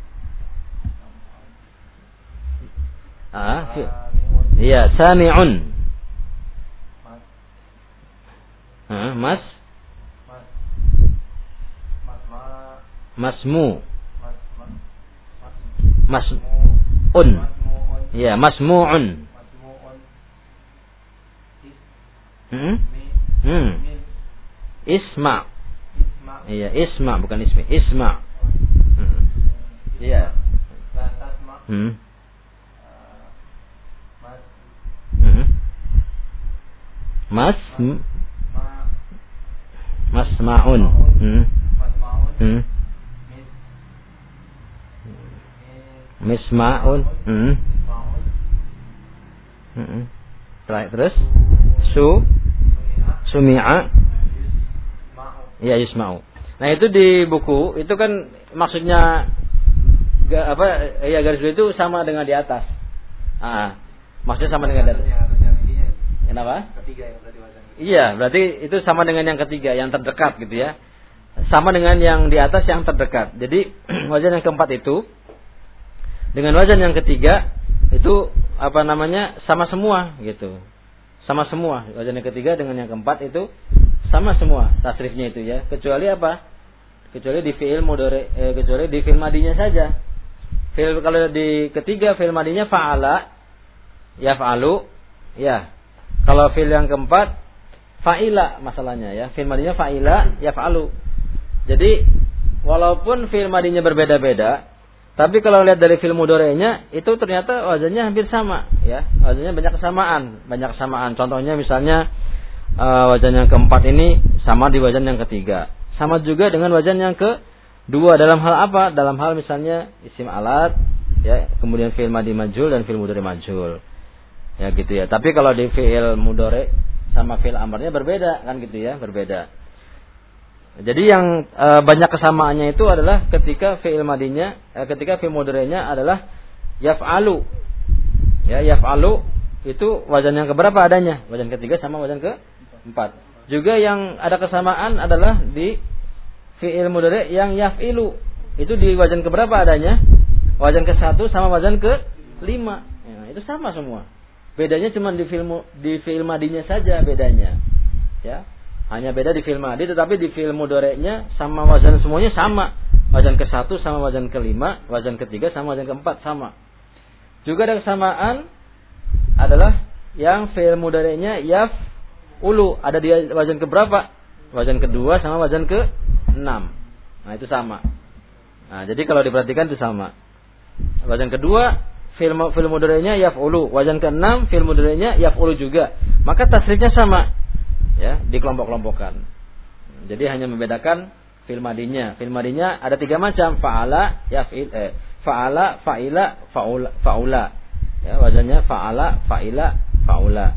Ah, iya, sami'un. Mas. Ah, mas. Mas. Mas ma. Masmu. Mas mas. Mas. Mas. Un. Masmu'un. Iya, masmu'un. Masmu'un. Is. Hmm. Mi. Hmm. Min. Isma. Isma. Iya, isma bukan ismi. Isma. Hmm. Iya. La tasma. Hmm. Mas. Hmm. Mas. Ma. Masma'un. Hmm. Masma'un. Hmm. Mis. Misma'un. Hmm. Misma'un. Hmm. Terakhir terus. Su. Sumi'a. Sumi'a. Yusma'u. Ya, yusma'u. Nah, itu di buku itu kan maksudnya ga, apa ya garis dua itu sama dengan di atas. Ah, maksudnya sama dengan di atas. Kenapa? Ketiga yang berarti wazan. Iya, berarti itu sama dengan yang ketiga, yang terdekat gitu ya. Sama dengan yang di atas yang terdekat. Jadi wazan yang keempat itu dengan wazan yang ketiga itu apa namanya? Sama semua gitu. Sama semua. Wazan yang ketiga dengan yang keempat itu sama semua tasrifnya itu ya. Kecuali apa? Kecuali di fi'il mudhari, eh, kecuali di fi'il madinya saja. Fi'il kalau di ketiga fi'il madinya fa'ala yaf'alu ya. Kalau fi'il yang keempat fa'ila masalahnya ya. Fi'il madinya fa'ila yaf'alu. Jadi walaupun fi'il madinya berbeda-beda, tapi kalau lihat dari fi'il mudhari'nya itu ternyata wazannya hampir sama ya. Wazannya banyak kesamaan, banyak kesamaan. Contohnya misalnya uh, wazan yang keempat ini sama di wazan yang ketiga. Sama juga dengan wazan yang kedua dalam hal apa? Dalam hal misalnya isim alat ya, kemudian fi'il madi majhul dan fi'il mudhari majhul. Ya gitu ya. Tapi kalau di fi'il mudhari sama fi'il amrnya berbeda kan gitu ya, berbeda. Jadi yang e, banyak kesamaannya itu adalah ketika fi'il madinya, e, ketika fi'il mudhari'nya adalah yaf'alu. Ya, yaf'alu itu wazan yang keberapa adanya? Wazan ketiga sama wazan keempat. Juga yang ada kesamaan adalah di fi'il mudhari' yang yaf'ilu. Itu di wazan keberapa adanya? Wazan ke satu sama wazan ke lima. Ya, itu sama semua. Bedanya cuma di fi'il di fi'il madinya saja bedanya. Ya. Hanya beda di fi'il madi, tetapi di fi'il mudhari'nya sama wazan semuanya sama. Wazan ke satu sama wazan ke lima, wazan ketiga sama wazan keempat sama. Juga ada kesamaan adalah yang fi'il mudhari'nya yaf'ulu, ada di wazan ke berapa? Wazan kedua sama wazan ke enam. Nah, itu sama. Nah, jadi kalau diperhatikan itu sama. Wazan kedua fi'il fi'il mudhari'nya yaf'ulu, wazan ke enam fi'il mudhari'nya yaf'ulu juga. Maka tasrifnya sama. Ya, dikelompok-kelompokkan. Jadi hanya membedakan fi'il madinya. Fi'il madinya ada tiga macam, fa'ala, yaf'il, eh, fa'ala, fa'ila, fa'ula, fa'ula. Ya, wazannya fa'ala, fa'ila, fa'ula.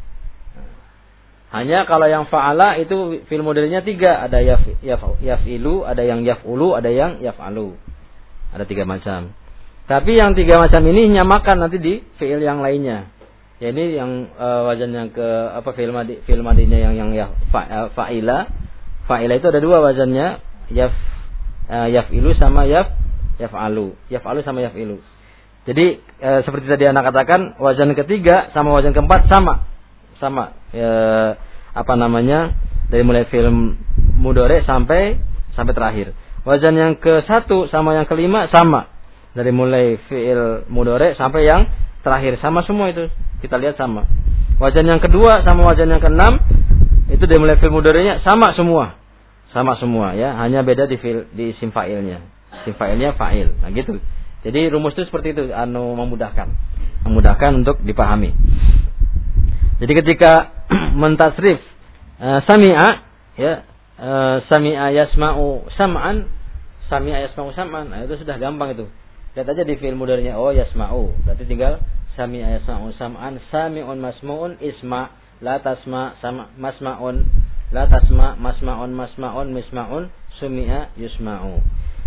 Hanya kalau yang fa'ala itu fi'il mudhari'nya tiga, ada yaf, yaf, yaf'ilu, ada yang yaf'ulu, ada yang yaf'alu. Ada tiga macam. Tapi yang tiga macam ini nyamakan nanti di fi'il yang lainnya. Ya, ini yang uh, wazan yang ke apa fi'il madi, fi'il madinya yang yang ya fa, uh, fa'ila. Fa'ila itu ada dua wazannya, yaf uh, yaf'ilu sama yaf yaf'alu. Yaf'alu sama yaf'ilu. Jadi uh, seperti tadi anak katakan, wazan ketiga sama wazan keempat sama. Sama. Uh, apa namanya? Dari mulai fi'il mudhari' sampai sampai terakhir. Wazan yang ke satu sama yang kelima sama. Dari mulai fi'il mudhari' sampai yang terakhir sama semua itu. Kita lihat sama. Wazan yang kedua sama wazan yang keenam itu dari mulai fi'il mudhari'nya sama semua. Sama semua ya, hanya beda di fi'il di isim fa'ilnya. Isim fa'ilnya fa'il. Nah gitu. Jadi rumus itu seperti itu, anu memudahkan. Memudahkan untuk dipahami. Jadi ketika mentasrif uh, sami'a ya, uh, sami'a yasma'u sam'an, sami'a yasma'u sam'an. Nah, itu sudah gampang itu. Lihat aja di fi'il mudhari'nya, oh yasma'u. Berarti tinggal sami'a yasma'u sam'an, sami'un masmu'un isma' la tasma' sama masma'un la tasma' masma'un masma'un misma'un sumi'a yusma'u.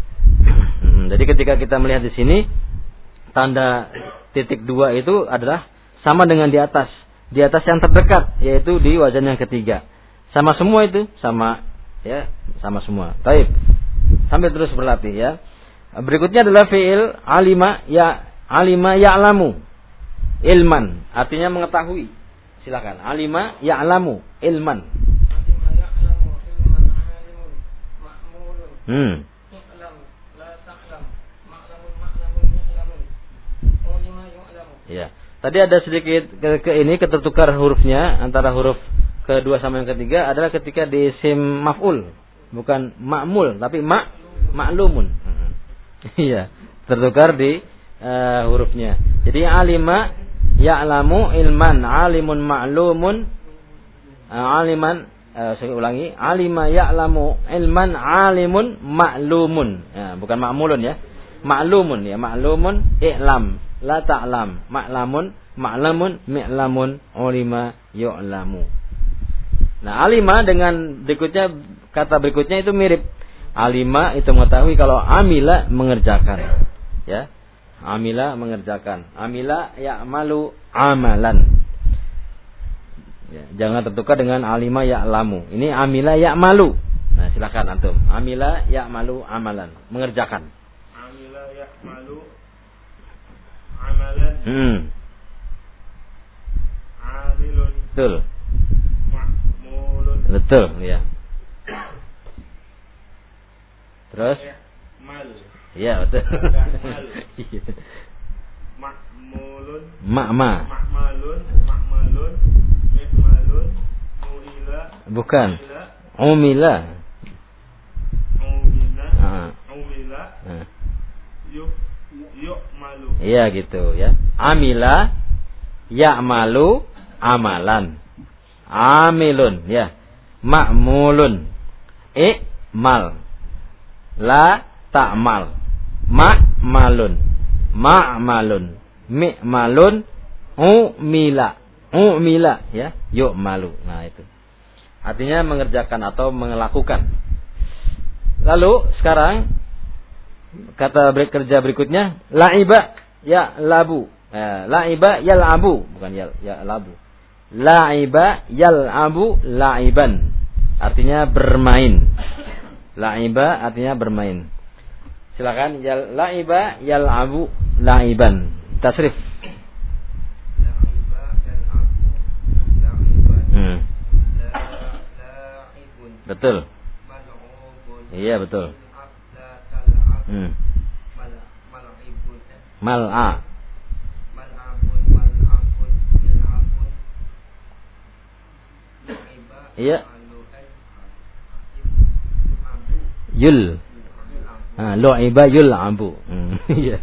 Jadi ketika kita melihat di sini tanda titik dua itu adalah sama dengan di atas, di atas yang terdekat, yaitu di wazan yang ketiga. Sama semua itu, sama ya, sama semua. Baik. Sambil terus berlatih ya. Berikutnya adalah fi'il alima ya alima ya'lamu. Ilman, artinya mengetahui. Silakan. Alima ya'lamu ilman. Alima ya'lamu ilman alimun ma'mulun. Hmm. I'lam la ta'lam. Ma'lamun ma'lamun ya'lamun. Alima ya'lamu. Ya. Tadi ada sedikit ke, ke ini ketertukar hurufnya antara huruf kedua sama yang ketiga adalah ketika di isim maf'ul, bukan ma'mul tapi ma' ma'lumun. Iya, tertukar di uh, hurufnya. Jadi alima ya'lamu ilman alimun ma'lumun uh, aliman uh, saya ulangi, alima ya'lamu ilman alimun ma'lumun. Ya, bukan ma'mulun ya. Ma'lumun ya, ma'lumun i'lam la ta'lam, ma'lamun ma'lamun mi'lamun ulima yu'lamu. Nah, alima dengan berikutnya kata berikutnya itu mirip. Alima itu mengetahui, kalau amila mengerjakan. Ya. Amila mengerjakan. Amila ya'malu amalan. Ya, jangan tertukar dengan alima ya'lamu. Ini amila ya'malu. Nah, silakan antum. Amila ya'malu amalan, mengerjakan. Amila ya'malu amalan. Hmm. Amilun. Betul. Ma'mulun. Betul, ya. Terus? Mal. Iya, betul. Ma'mulun. Ma'ma. Ma'malun. Ma'malun. Mihmalun. Mu'ila. Bukan. Umila. Umila. Umila. Ah. Umila. Ah. Yuk. Yuk malu. Iya gitu ya. Amila ya'malu amalan. Amilun ya. Ma'mulun. I'mal. La ta'mal. Ma'malun. Ma'malun. Mi'malun. Umila. Umila ya. Yuk malu. Nah itu. Artinya mengerjakan atau melakukan. Lalu sekarang kata ber- kerja berikutnya la'iba ya labu. Eh, la'iba yal'abu, bukan ya ya labu. La'iba yal'abu la'iban. Artinya bermain. La'iba artinya bermain. Silakan yal la'iba yal'abu la'iban. Tasrif. La'iba yal'abu la'iban. Hmm. La la'ibun. Betul. Mal'ubun. Iya betul. La tal'ab. Hmm. Mal mal'ibun. Mal'a. Mal'abun mal'abun il'abun. La'iba. Iya. Malu'an. Yul. Ah, lu'iba yul'abu. Hmm. Iya.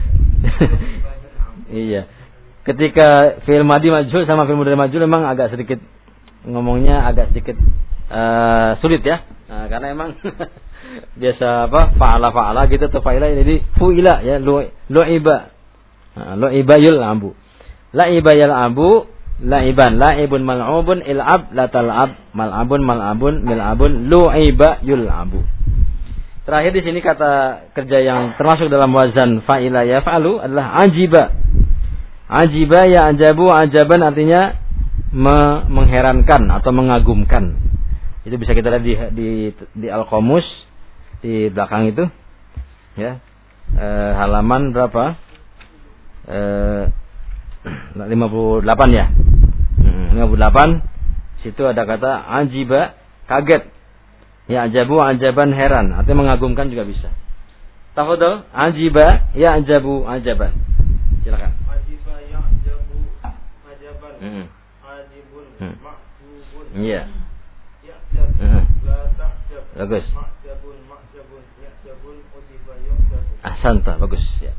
Iya. Ketika fi'il madhi majhul sama fi'il mudhari majhul memang agak sedikit ngomongnya agak sedikit uh, sulit ya. Nah, karena emang biasa apa fa'ala fa'ala gitu atau fa'ila jadi fu'ila ya lu'iba. Nah, lu'iba yul'abu. La'iba yal'abu la'iban la'ibun mal'ubun il'ab la tal'ab mal'abun mal'abun mil'abun lu'iba yul'abu. Terakhir di sini kata kerja yang termasuk dalam wazan fa'ila yaf'alu adalah ajiba. Ajiba ya ajabu ajaban artinya me- mengherankan atau mengagumkan. Itu bisa kita lihat di di, di Al-Qamus di belakang itu. Ya. E, halaman berapa? E, lima puluh delapan ya. Hmm, lima puluh delapan situ ada kata ajiba kaget. Ya ajabu ajaban heran, artinya mengagumkan juga bisa. Tafadhol, ajiba ya ajabu ajaban. Silakan. Ajiba ya'jabu ajaban. Hmm. Ajibun Hmm. ma'jubun. Iya. Ya'jab. Hmm. La ta'jab. Bagus. Ma'jabun ma'jabun ya'jabun ujiba yu'jabu. Ahsanta, bagus ya.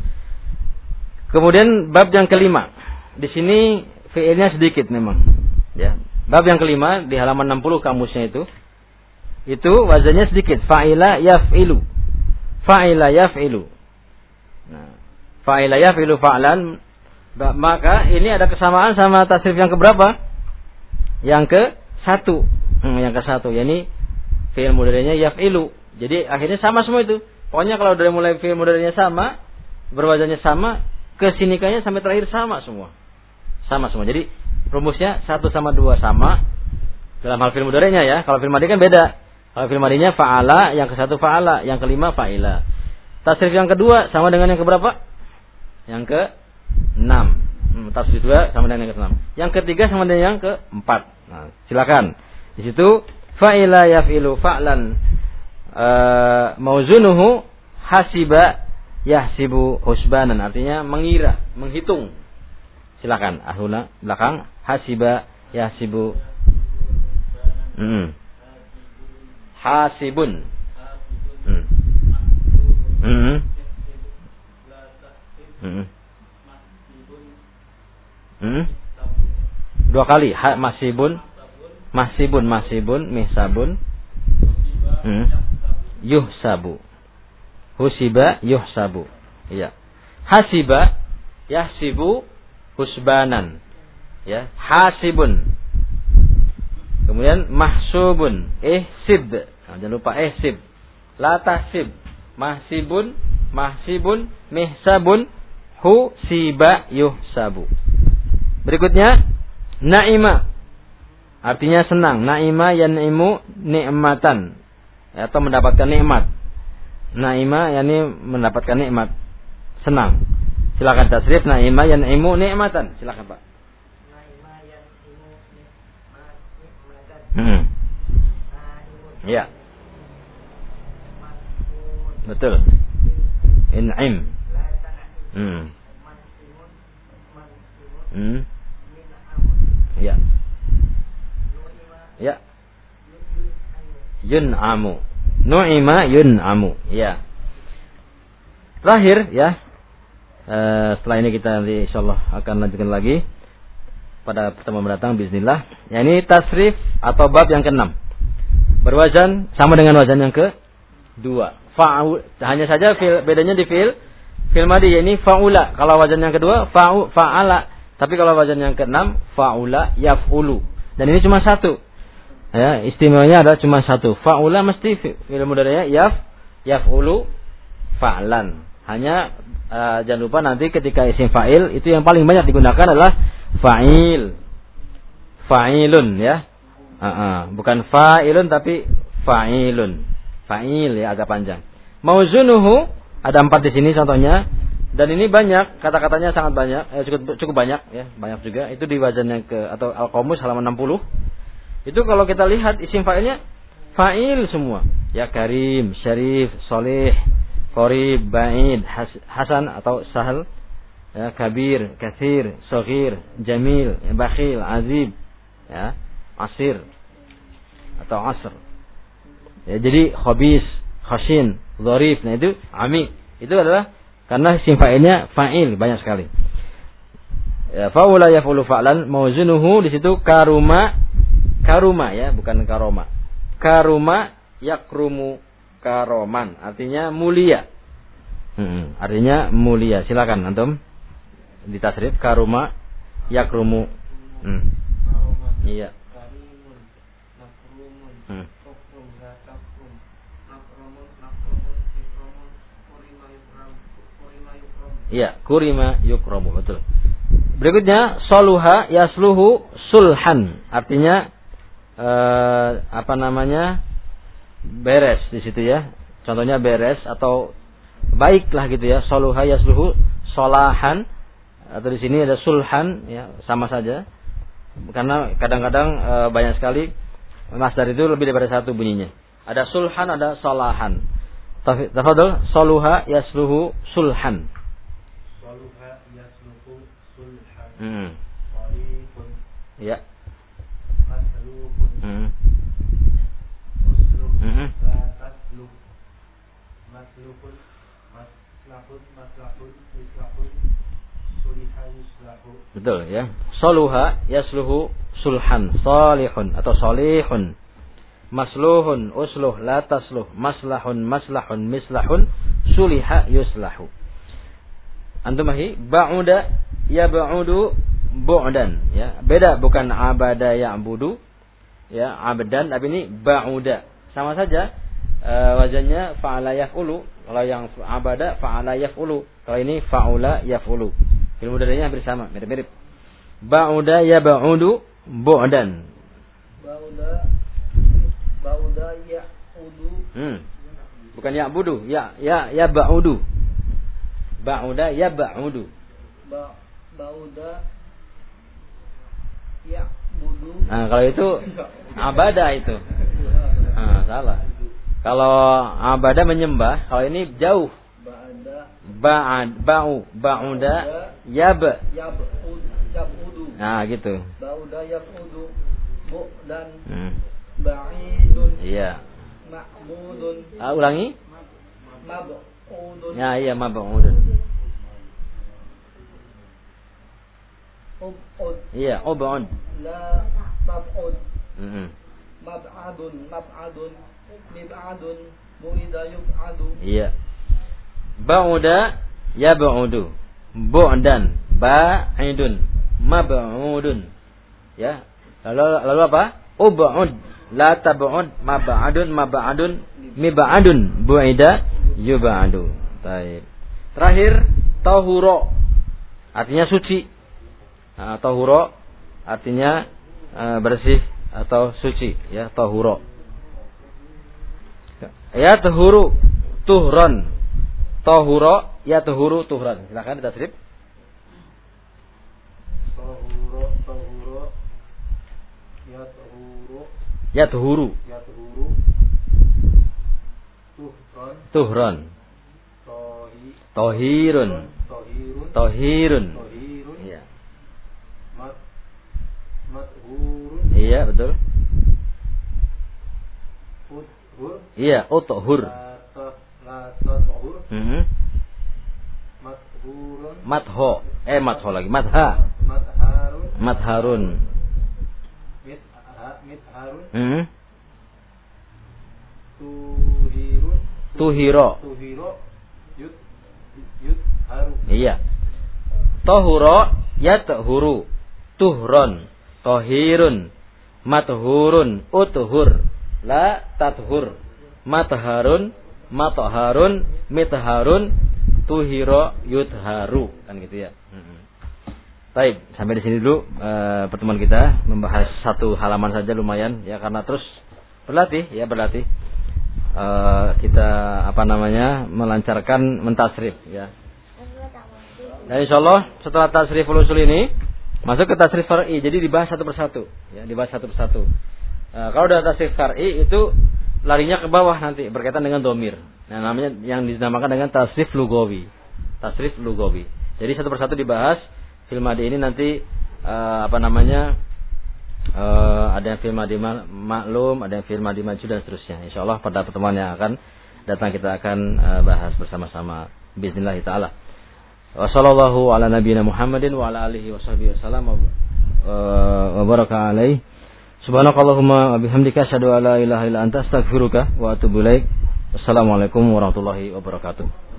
Kemudian bab yang kelima. Di sini fi'ilnya sedikit memang, ya. Bab yang kelima di halaman enam puluh kamusnya itu itu wazannya sedikit. Fa'ila yaf'ilu. Fa'ila yaf'ilu. Nah, fa'ila yaf'ilu fa'lan. Maka ini ada kesamaan sama tasrif yang keberapa? Yang ke satu. Hmm, yang ke satu. Yani fi'il mudhari'nya yaf'ilu. Jadi akhirnya sama semua itu. Pokoknya kalau dari mulai fi'il mudhari'nya sama, berwazannya sama, kesinikanya sampai terakhir sama semua. Sama semua. Jadi rumusnya satu sama dua sama. Dalam hal fi'il mudhari'nya ya. Kalau fi'il madhi kan beda. Kalau fi'il madhinya fa'ala, yang ke satu fa'ala, yang kelima fa'ila. Tasrif yang kedua sama dengan yang keberapa? Yang ke enam. Hmm, tasrif dua sama dengan yang ke enam. Yang ketiga sama dengan yang ke empat. Nah, silakan. Di situ fa'ila yaf'ilu fa'lan uh, mauzunuhu hasiba yahsibu husbanan, artinya mengira, menghitung. Silakan. Ahuna belakang hasiba yahsibu. Hmm. Hasibun. Hmm. Hmm. Hmm. Hmm. Dua kali ha, masibun, masibun, masibun, mihsabun. Hmm. Yuhsabu. Husiba yuhsabu. Iya. Hasiba yahsibu husbanan. Ya, hasibun. Kemudian mahsubun, ihsib. Nah, jangan lupa ihsib. La tahsib. Mahsibun, mahsibun, mihsabun, husiba yuhsabu. Berikutnya naima. Artinya senang. Naima yan'imu ni'matan. Atau mendapatkan nikmat. Naima yakni mendapatkan nikmat. Senang. Silakan tasrif naima yan'imu ni'matan. Silakan Pak. Hmm. Ya. Betul. In'im. Hmm. Hmm. Ya. Ya. Yun'amu. Nu'ima yun'amu. Ya. Terakhir ya. Uh, setelah ini kita nanti insyaallah akan lanjutkan lagi pada pertemuan mendatang bismillah. Ya, ini tasrif atau bab yang keenam. Berwazan sama dengan wazan yang kedua. Fa'u, hanya saja fil, bedanya di fil fil madhi yakni fa'ula. Kalau wazan yang kedua fa'u fa'ala. Tapi kalau wazan yang keenam fa'ula yaf'ulu. Dan ini cuma satu. Ya, istimewanya adalah cuma satu. Fa'ula mesti fi'il mudhari'nya yaf yaf'ulu fa'lan. Hanya uh, jangan lupa nanti ketika isim fa'il itu yang paling banyak digunakan adalah fa'il. Fa'ilun ya. Uh-uh. Bukan fa'ilun tapi fa'ilun. Fa'il ya agak panjang. Mauzunuhu ada empat di sini contohnya. Dan ini banyak, kata-katanya sangat banyak, eh, cukup cukup banyak ya, banyak juga. Itu di wazan yang ke atau Al-Qamus halaman enam puluh. Itu kalau kita lihat isim fa'ilnya fa'il semua. Ya karim, syarif, soleh, qarib, ba'id, has, hasan atau sahal, ya kabir, katsir, shaghir, jamil, bakhil, azib, ya, asir atau asr. Ya jadi khabis, khashin, dharif. Nah itu amik. Itu adalah karena isim fa'ilnya fa'il banyak sekali. Ya, faula yaf'ulu fa'lan mauzunuhu di situ karuma karuma ya, bukan karoma. Karuma yakrumu karoman, artinya mulia. Hmm, artinya mulia. Silakan antum ditasrif karuma yakrumu. Hmm. Iya. Hmm. Iya, kurima yukramu, betul. Berikutnya soluha yasluhu sulhan, artinya eh, apa namanya? beres di situ ya. Contohnya beres atau baiklah gitu ya. Soluha yasluhu solahan, atau di sini ada sulhan ya, sama saja. Karena kadang-kadang eh, banyak sekali masdar itu lebih daripada satu bunyinya. Ada sulhan, ada solahan. Tafadhol, soluha yasluhu sulhan. Hmm. Ya. Hmm. Hmm. Betul ya. Soluha yasluhu sulhan, salihun atau salihun. Masluhun, usluh, la tasluh, maslahun, maslahun, mislahun, suliha yuslahu. Antum mahi ba'uda yab'udu bu'dan ya. Beda, bukan abada ya'budu ya, abdan, tapi ini ba'uda. Sama saja e, wazannya fa'ala yaf'ulu. Kalau yang abada fa'ala yaf'ulu. Kalau ini fa'ula yaf'ulu. Ilmu mudhari'nya hampir sama, mirip-mirip. Ba'uda yab'udu bu'dan. Ba'uda ba'uda ya'udu. Hmm. Bukan ya'budu, ya ya yab'udu. Ba'uda yab'udu. Ba bauda ya budu. Nah, kalau itu abada itu. Nah, salah. Kalau abada menyembah, kalau ini jauh. Ba'da Ba'ad ba'u ba'uda yab yabud yabudu. Nah, gitu. Bauda yabudu bu dan Hmm. ba'idun. Iya. Ma'budun. Ah, ulangi? Mab'udun. Ya, iya mab'udun. Ub'ud. Iya, ub'ud. La tab'ud. Heeh. Mab'adun, mab'adun, mib'adun, bu'ida yub'adu. Iya. Ba'uda yab'udu. Bu'dan, ba'idun, mab'udun. Ya. Lalu lalu apa? Ub'ud, la tab'ud, mab'adun, mab'adun, mib'adun, bu'ida yub'adu. Baik. Terakhir tahuro. Artinya suci. Nah, tahuro artinya uh, bersih atau suci ya, tahuro. Ya tahuru tuhron. Tahuro ya tahuru tuhron. Silakan ditasrif. Tahuro tahuro ya tahuro Ya tahuru. ya tahuro tuhron Tuhron. tohi Tohirun. tohirun Tohirun. tohirun Iya. mat mathurun Iya, betul. uthur Iya, uthur. la ta la tathur Mhm. mathurun Matho. Eh matho lagi. Matha. matharun Matharun. mitha mitharun Mhm. tuhirun Tuhiro. tuhiro yut yut haru Iya. Tahuro ya tahuru. Tuhron. Tohirun. mathurun, uthur, la tathur, matharun, mataharun, mitharun, tuhiro, yutharu, kan gitu ya. Hmm. Baik, sampai di sini dulu e, pertemuan kita, membahas satu halaman saja lumayan ya, karena terus berlatih ya berlatih e, kita apa namanya melancarkan mentasrif ya. Dan insyaallah setelah tasriful usul ini masuk ke tasrif far'i, jadi dibahas satu persatu ya, dibahas satu persatu. E, kalau udah tasrif far'i itu larinya ke bawah nanti berkaitan dengan domir. Nah, namanya yang dinamakan dengan tasrif lugawi. Tasrif lugawi. Jadi satu persatu dibahas. Fil madi ini nanti uh, apa namanya uh, ada yang fil madi maklum, ada yang fil madi maju dan seterusnya. Insyaallah pada pertemuan yang akan datang kita akan uh, bahas bersama-sama bismillah taala. Wassallallahu ala nabiyina Muhammadin wa ala alihi washabihi wasallam wa baraka alaihi. Subhanakallahumma wa bihamdika asyhadu an la ilaha illa anta astaghfiruka wa atubu ilaik. Wassalamualaikum warahmatullahi wabarakatuh.